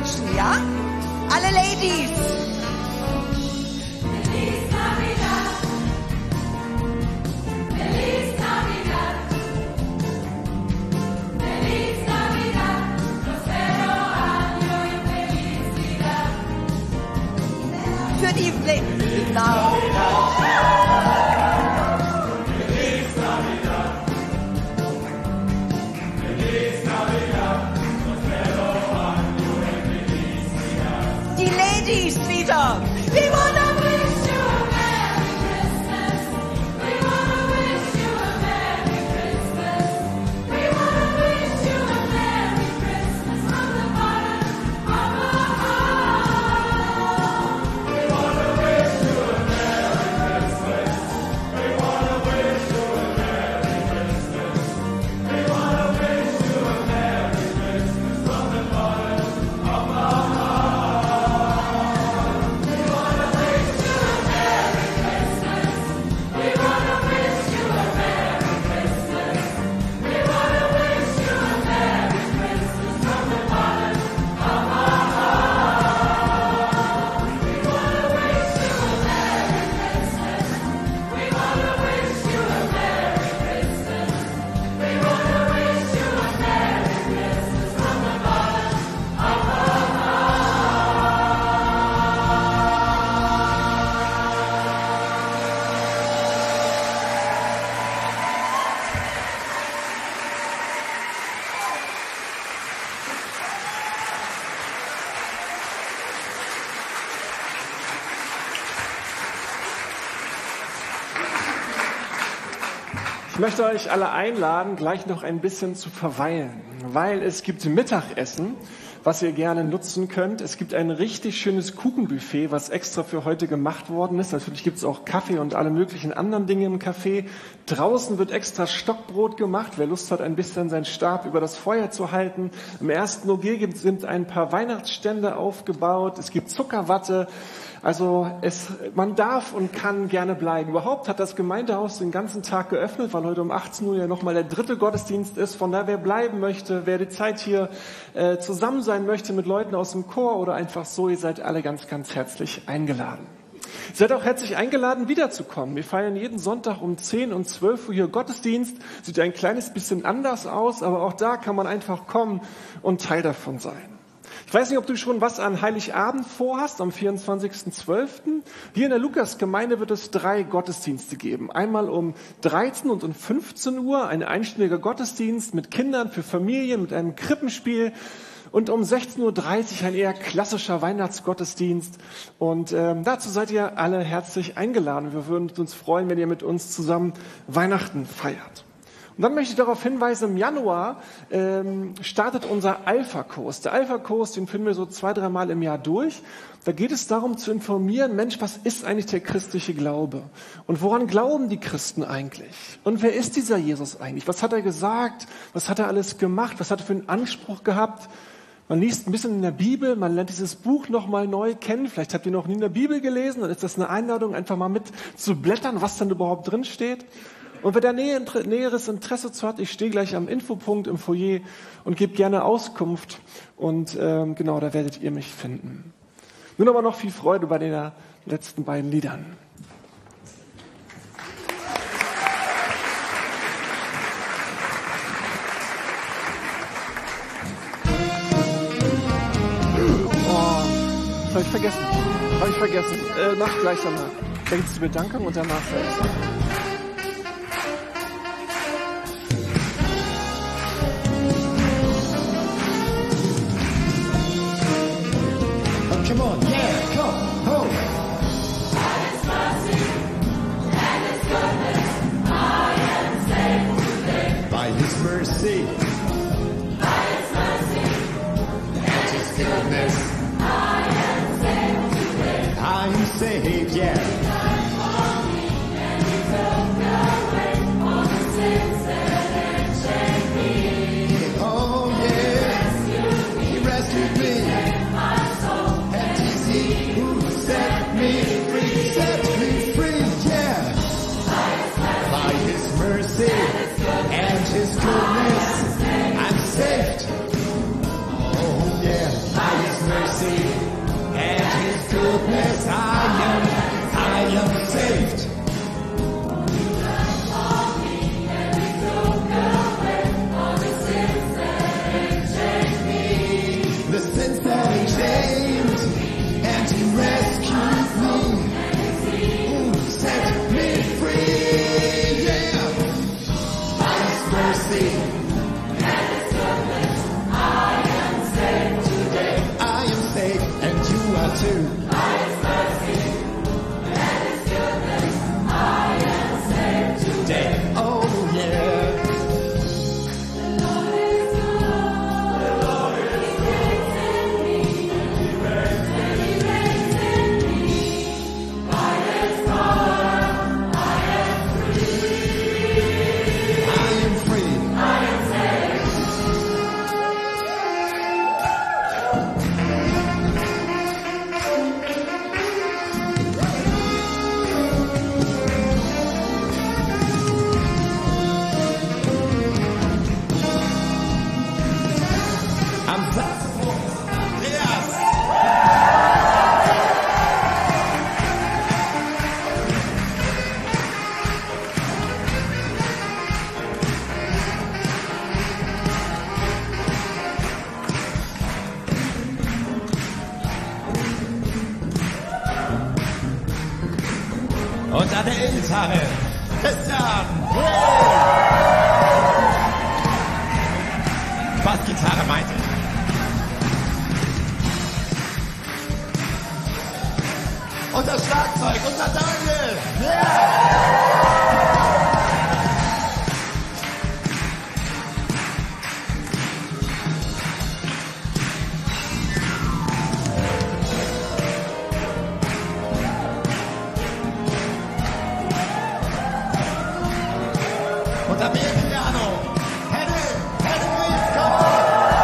wünschen, ja? Alle Ladies. Für die Flicken. Die Ladies wieder. We wanna wish you a Merry Christmas. We wanna wish you a Merry Christmas. We wanna wish you a Merry Christmas from the bottom of our heart. We wanna wish you a Merry Christmas. We wanna wish you a Merry Christmas. We wanna wish you a Merry Christmas from the bottom of our heart. Ich möchte euch alle einladen, gleich noch ein bisschen zu verweilen, weil es gibt Mittagessen, was ihr gerne nutzen könnt. Es gibt ein richtig schönes Kuchenbuffet, was extra für heute gemacht worden ist. Natürlich gibt es auch Kaffee und alle möglichen anderen Dinge im Café. Draußen wird extra Stockbrot gemacht, wer Lust hat, ein bisschen seinen Stab über das Feuer zu halten. Im ersten O G sind ein paar Weihnachtsstände aufgebaut. Es gibt Zuckerwatte. Also es, man darf und kann gerne bleiben. Überhaupt hat das Gemeindehaus den ganzen Tag geöffnet, weil heute um achtzehn Uhr ja nochmal der dritte Gottesdienst ist. Von daher, wer bleiben möchte, wer die Zeit hier äh, zusammen sein möchte mit Leuten aus dem Chor oder einfach so, ihr seid alle ganz, ganz herzlich eingeladen. Ihr seid auch herzlich eingeladen, wiederzukommen. Wir feiern jeden Sonntag um zehn und zwölf Uhr hier Gottesdienst. Sieht ein kleines bisschen anders aus, aber auch da kann man einfach kommen und Teil davon sein. Ich weiß nicht, ob du schon was an Heiligabend vorhast, am vierundzwanzigsten zwölften Hier in der Lukas-Gemeinde wird es drei Gottesdienste geben. Einmal um dreizehn und um fünfzehn Uhr ein einstündiger Gottesdienst mit Kindern für Familien, mit einem Krippenspiel. Und um sechzehn Uhr dreißig ein eher klassischer Weihnachtsgottesdienst. Und ähm, dazu seid ihr alle herzlich eingeladen. Wir würden uns freuen, wenn ihr mit uns zusammen Weihnachten feiert. Und dann möchte ich darauf hinweisen, im Januar ähm, startet unser Alpha-Kurs. Der Alpha-Kurs, den finden wir so zwei, dreimal im Jahr durch. Da geht es darum zu informieren, Mensch, was ist eigentlich der christliche Glaube? Und woran glauben die Christen eigentlich? Und wer ist dieser Jesus eigentlich? Was hat er gesagt? Was hat er alles gemacht? Was hat er für einen Anspruch gehabt? Man liest ein bisschen in der Bibel, man lernt dieses Buch nochmal neu kennen. Vielleicht habt ihr noch nie in der Bibel gelesen, dann ist das eine Einladung, einfach mal mit zu blättern, was dann überhaupt drin steht. Und wer da näheres Interesse zu hat, ich stehe gleich am Infopunkt im Foyer und gebe gerne Auskunft. Und ähm, genau, da werdet ihr mich finden. Nun aber noch viel Freude bei den letzten beiden Liedern. Oh, das habe ich vergessen. Habe ich vergessen. Äh, nach gleich danach. Da gibt es die Bedankung und danach selbst. Come on, yeah, come, ho! By His mercy and His goodness, I am saved today. By His mercy By His mercy and His goodness, I am saved today. I'm saved, yeah. He died for me and He took away all the sins that enchained me. Oh, yeah. He rescued me. Who set me free, set me free, yeah. By His mercy and His goodness, I'm saved. Oh yeah, by His mercy. Und an der Gitarre Christian. Bassgitarre meinte ich. Und das Schlagzeug, unser Daniel. Yeah. Und am Piano. Henry, Henry, come on.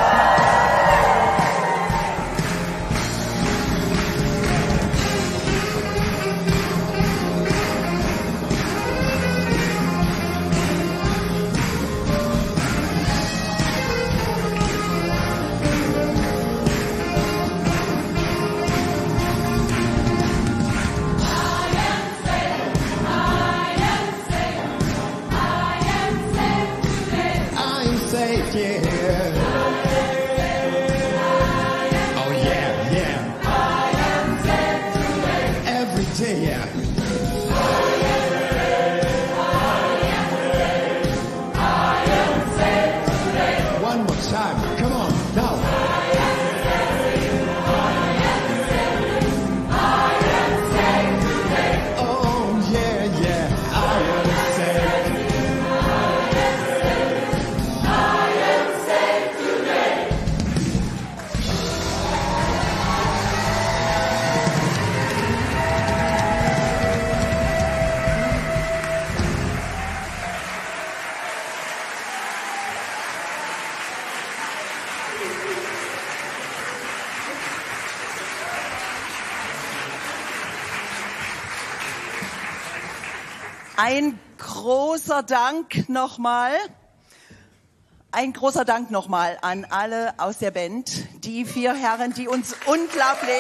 Ein großer Dank nochmal. Ein großer Dank nochmal an alle aus der Band, die vier Herren, die uns unglaublich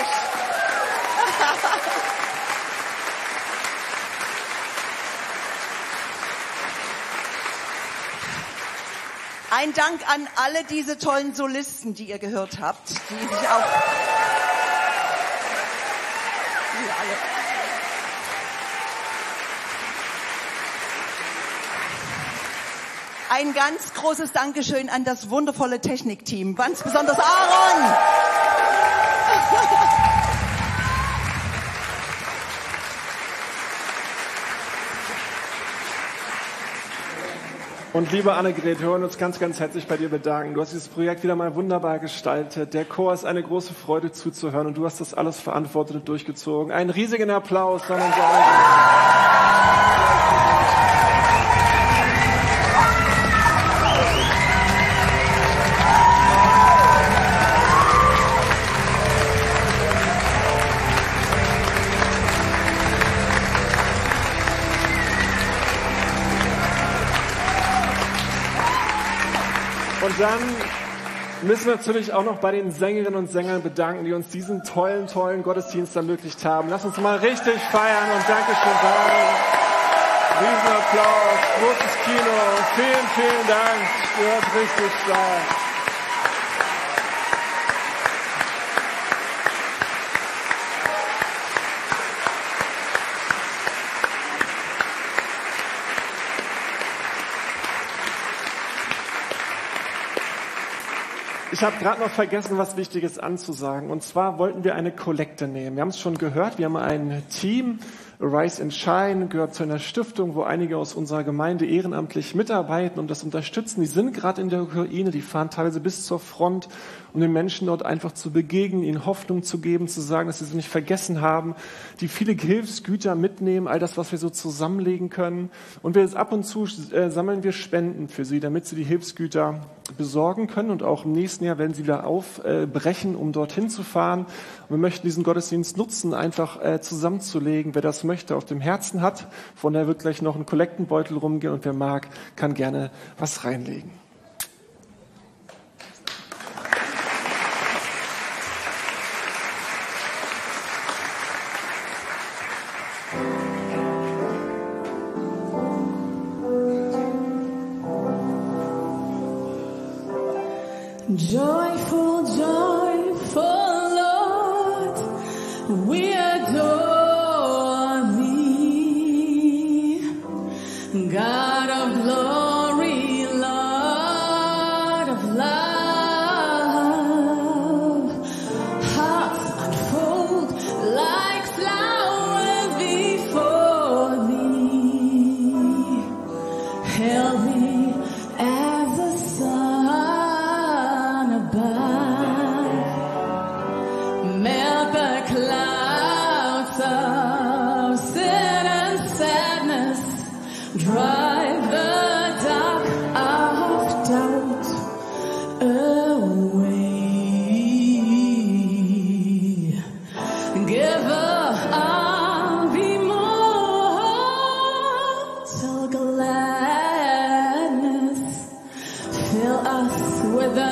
Ein Dank an alle diese tollen Solisten, die ihr gehört habt, die sich auch die alle Ein ganz großes Dankeschön an das wundervolle Technikteam, ganz besonders Aaron. Und liebe Annegret, wir wollen uns ganz, ganz herzlich bei dir bedanken. Du hast dieses Projekt wieder mal wunderbar gestaltet. Der Chor ist eine große Freude zuzuhören und du hast das alles verantwortet und durchgezogen. Einen riesigen Applaus an uns alle. Und dann müssen wir natürlich auch noch bei den Sängerinnen und Sängern bedanken, die uns diesen tollen, tollen Gottesdienst ermöglicht haben. Lass uns mal richtig feiern und Dankeschön sagen. Riesenapplaus, großes Kino, vielen, vielen Dank. Ihr hört richtig stark. Ich habe gerade noch vergessen, was Wichtiges anzusagen. Und zwar wollten wir eine Kollekte nehmen. Wir haben es schon gehört, wir haben ein Team, Rise and Shine, gehört zu einer Stiftung, wo einige aus unserer Gemeinde ehrenamtlich mitarbeiten und das unterstützen. Die sind gerade in der Ukraine, die fahren teilweise bis zur Front, um den Menschen dort einfach zu begegnen, ihnen Hoffnung zu geben, zu sagen, dass sie sie nicht vergessen haben, die viele Hilfsgüter mitnehmen, all das, was wir so zusammenlegen können. Und wir jetzt ab und zu äh, sammeln wir Spenden für sie, damit sie die Hilfsgüter besorgen können und auch im nächsten Jahr werden sie wieder aufbrechen, um dorthin zu fahren. Und wir möchten diesen Gottesdienst nutzen, einfach äh, zusammenzulegen. Wer das möchte, auf dem Herzen hat, von der wird gleich noch ein Kollektenbeutel rumgehen und wer mag, kann gerne was reinlegen. Joyful, joyful Lord, we adore thee. Drive the dark of doubt away. Give up immortal gladness. Fill us with the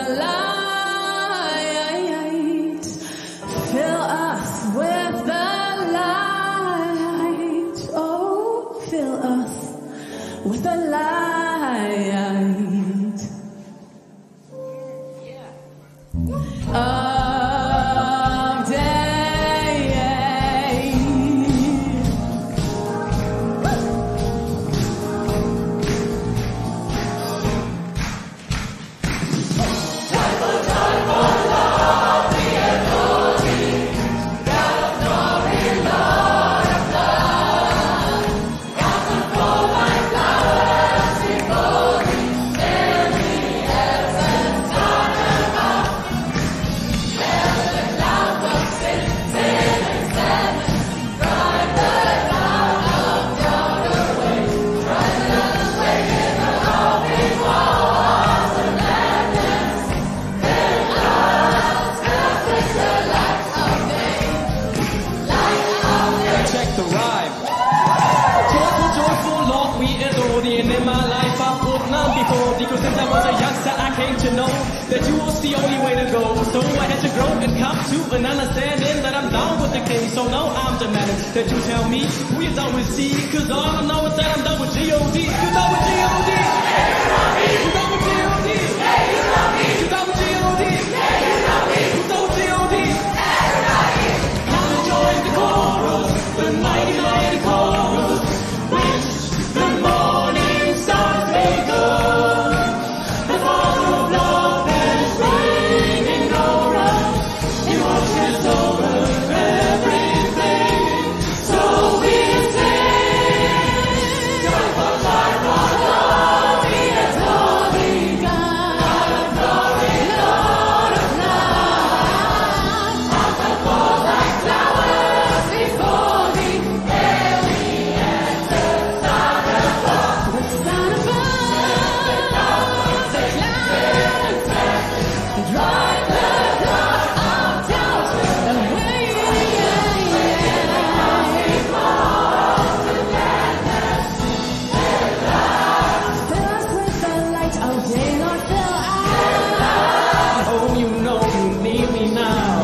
light. Fill us with the light. Oh, fill us with the light of day. Check the rhyme. Joyful, joyful Lord, we adore thee. And in my life I put none before thee. Cause since I was a youngster I came to know that you was the only way to go. So I had to grow and come to an understanding that I'm down with the king. So now I'm demanding that you tell me who you done with C. Cause all I know is that I'm done with G O D. You done with G O D? You done with G O D? You done with G O D? You done with G O D? Now join the chorus, the mighty, mighty chorus, which the morning stars make up. The father of love is reigning over us. He watches over everything. So we sing, joyful life of love, we adore thee. God of glory, Lord of love. Out the fall like flowers before thee. Hail me as the Son of God. The Son of God. The cloud drive the dark of doubt away. Fill us with the light of day, Lord, fill us. Oh, you know you need me now.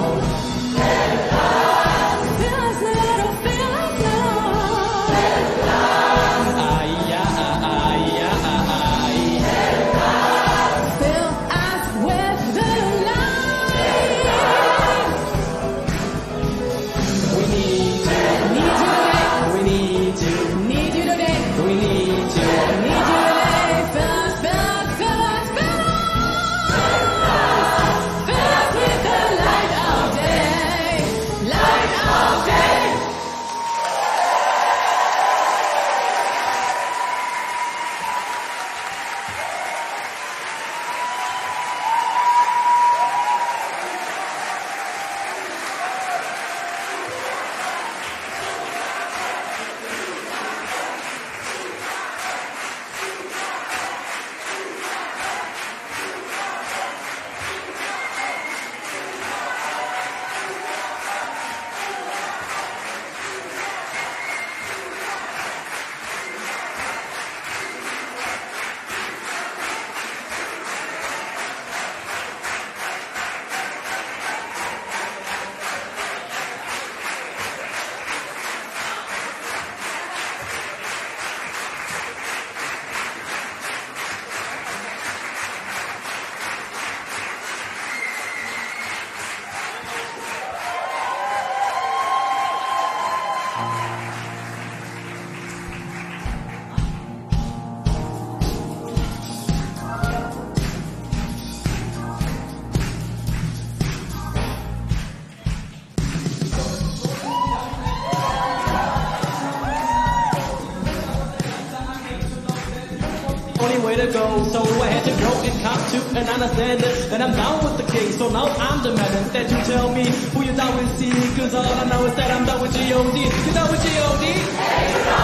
Fill us, Lord, oh, fill us, Lord. Ay, ay, ay, ay, ay. Fill us with the light. We need you. Need you today. We need you. Need you today. We need you. Need you today. Fill us, fill us, fill us, fill us. Fill us with the light of day. Light of day. Only way to go, so I had to grow and come to an understanding that I'm down with the king. So now I'm demanding that you tell me who you down with C. Cause all I know is that I'm down with G O D. You down with G O D?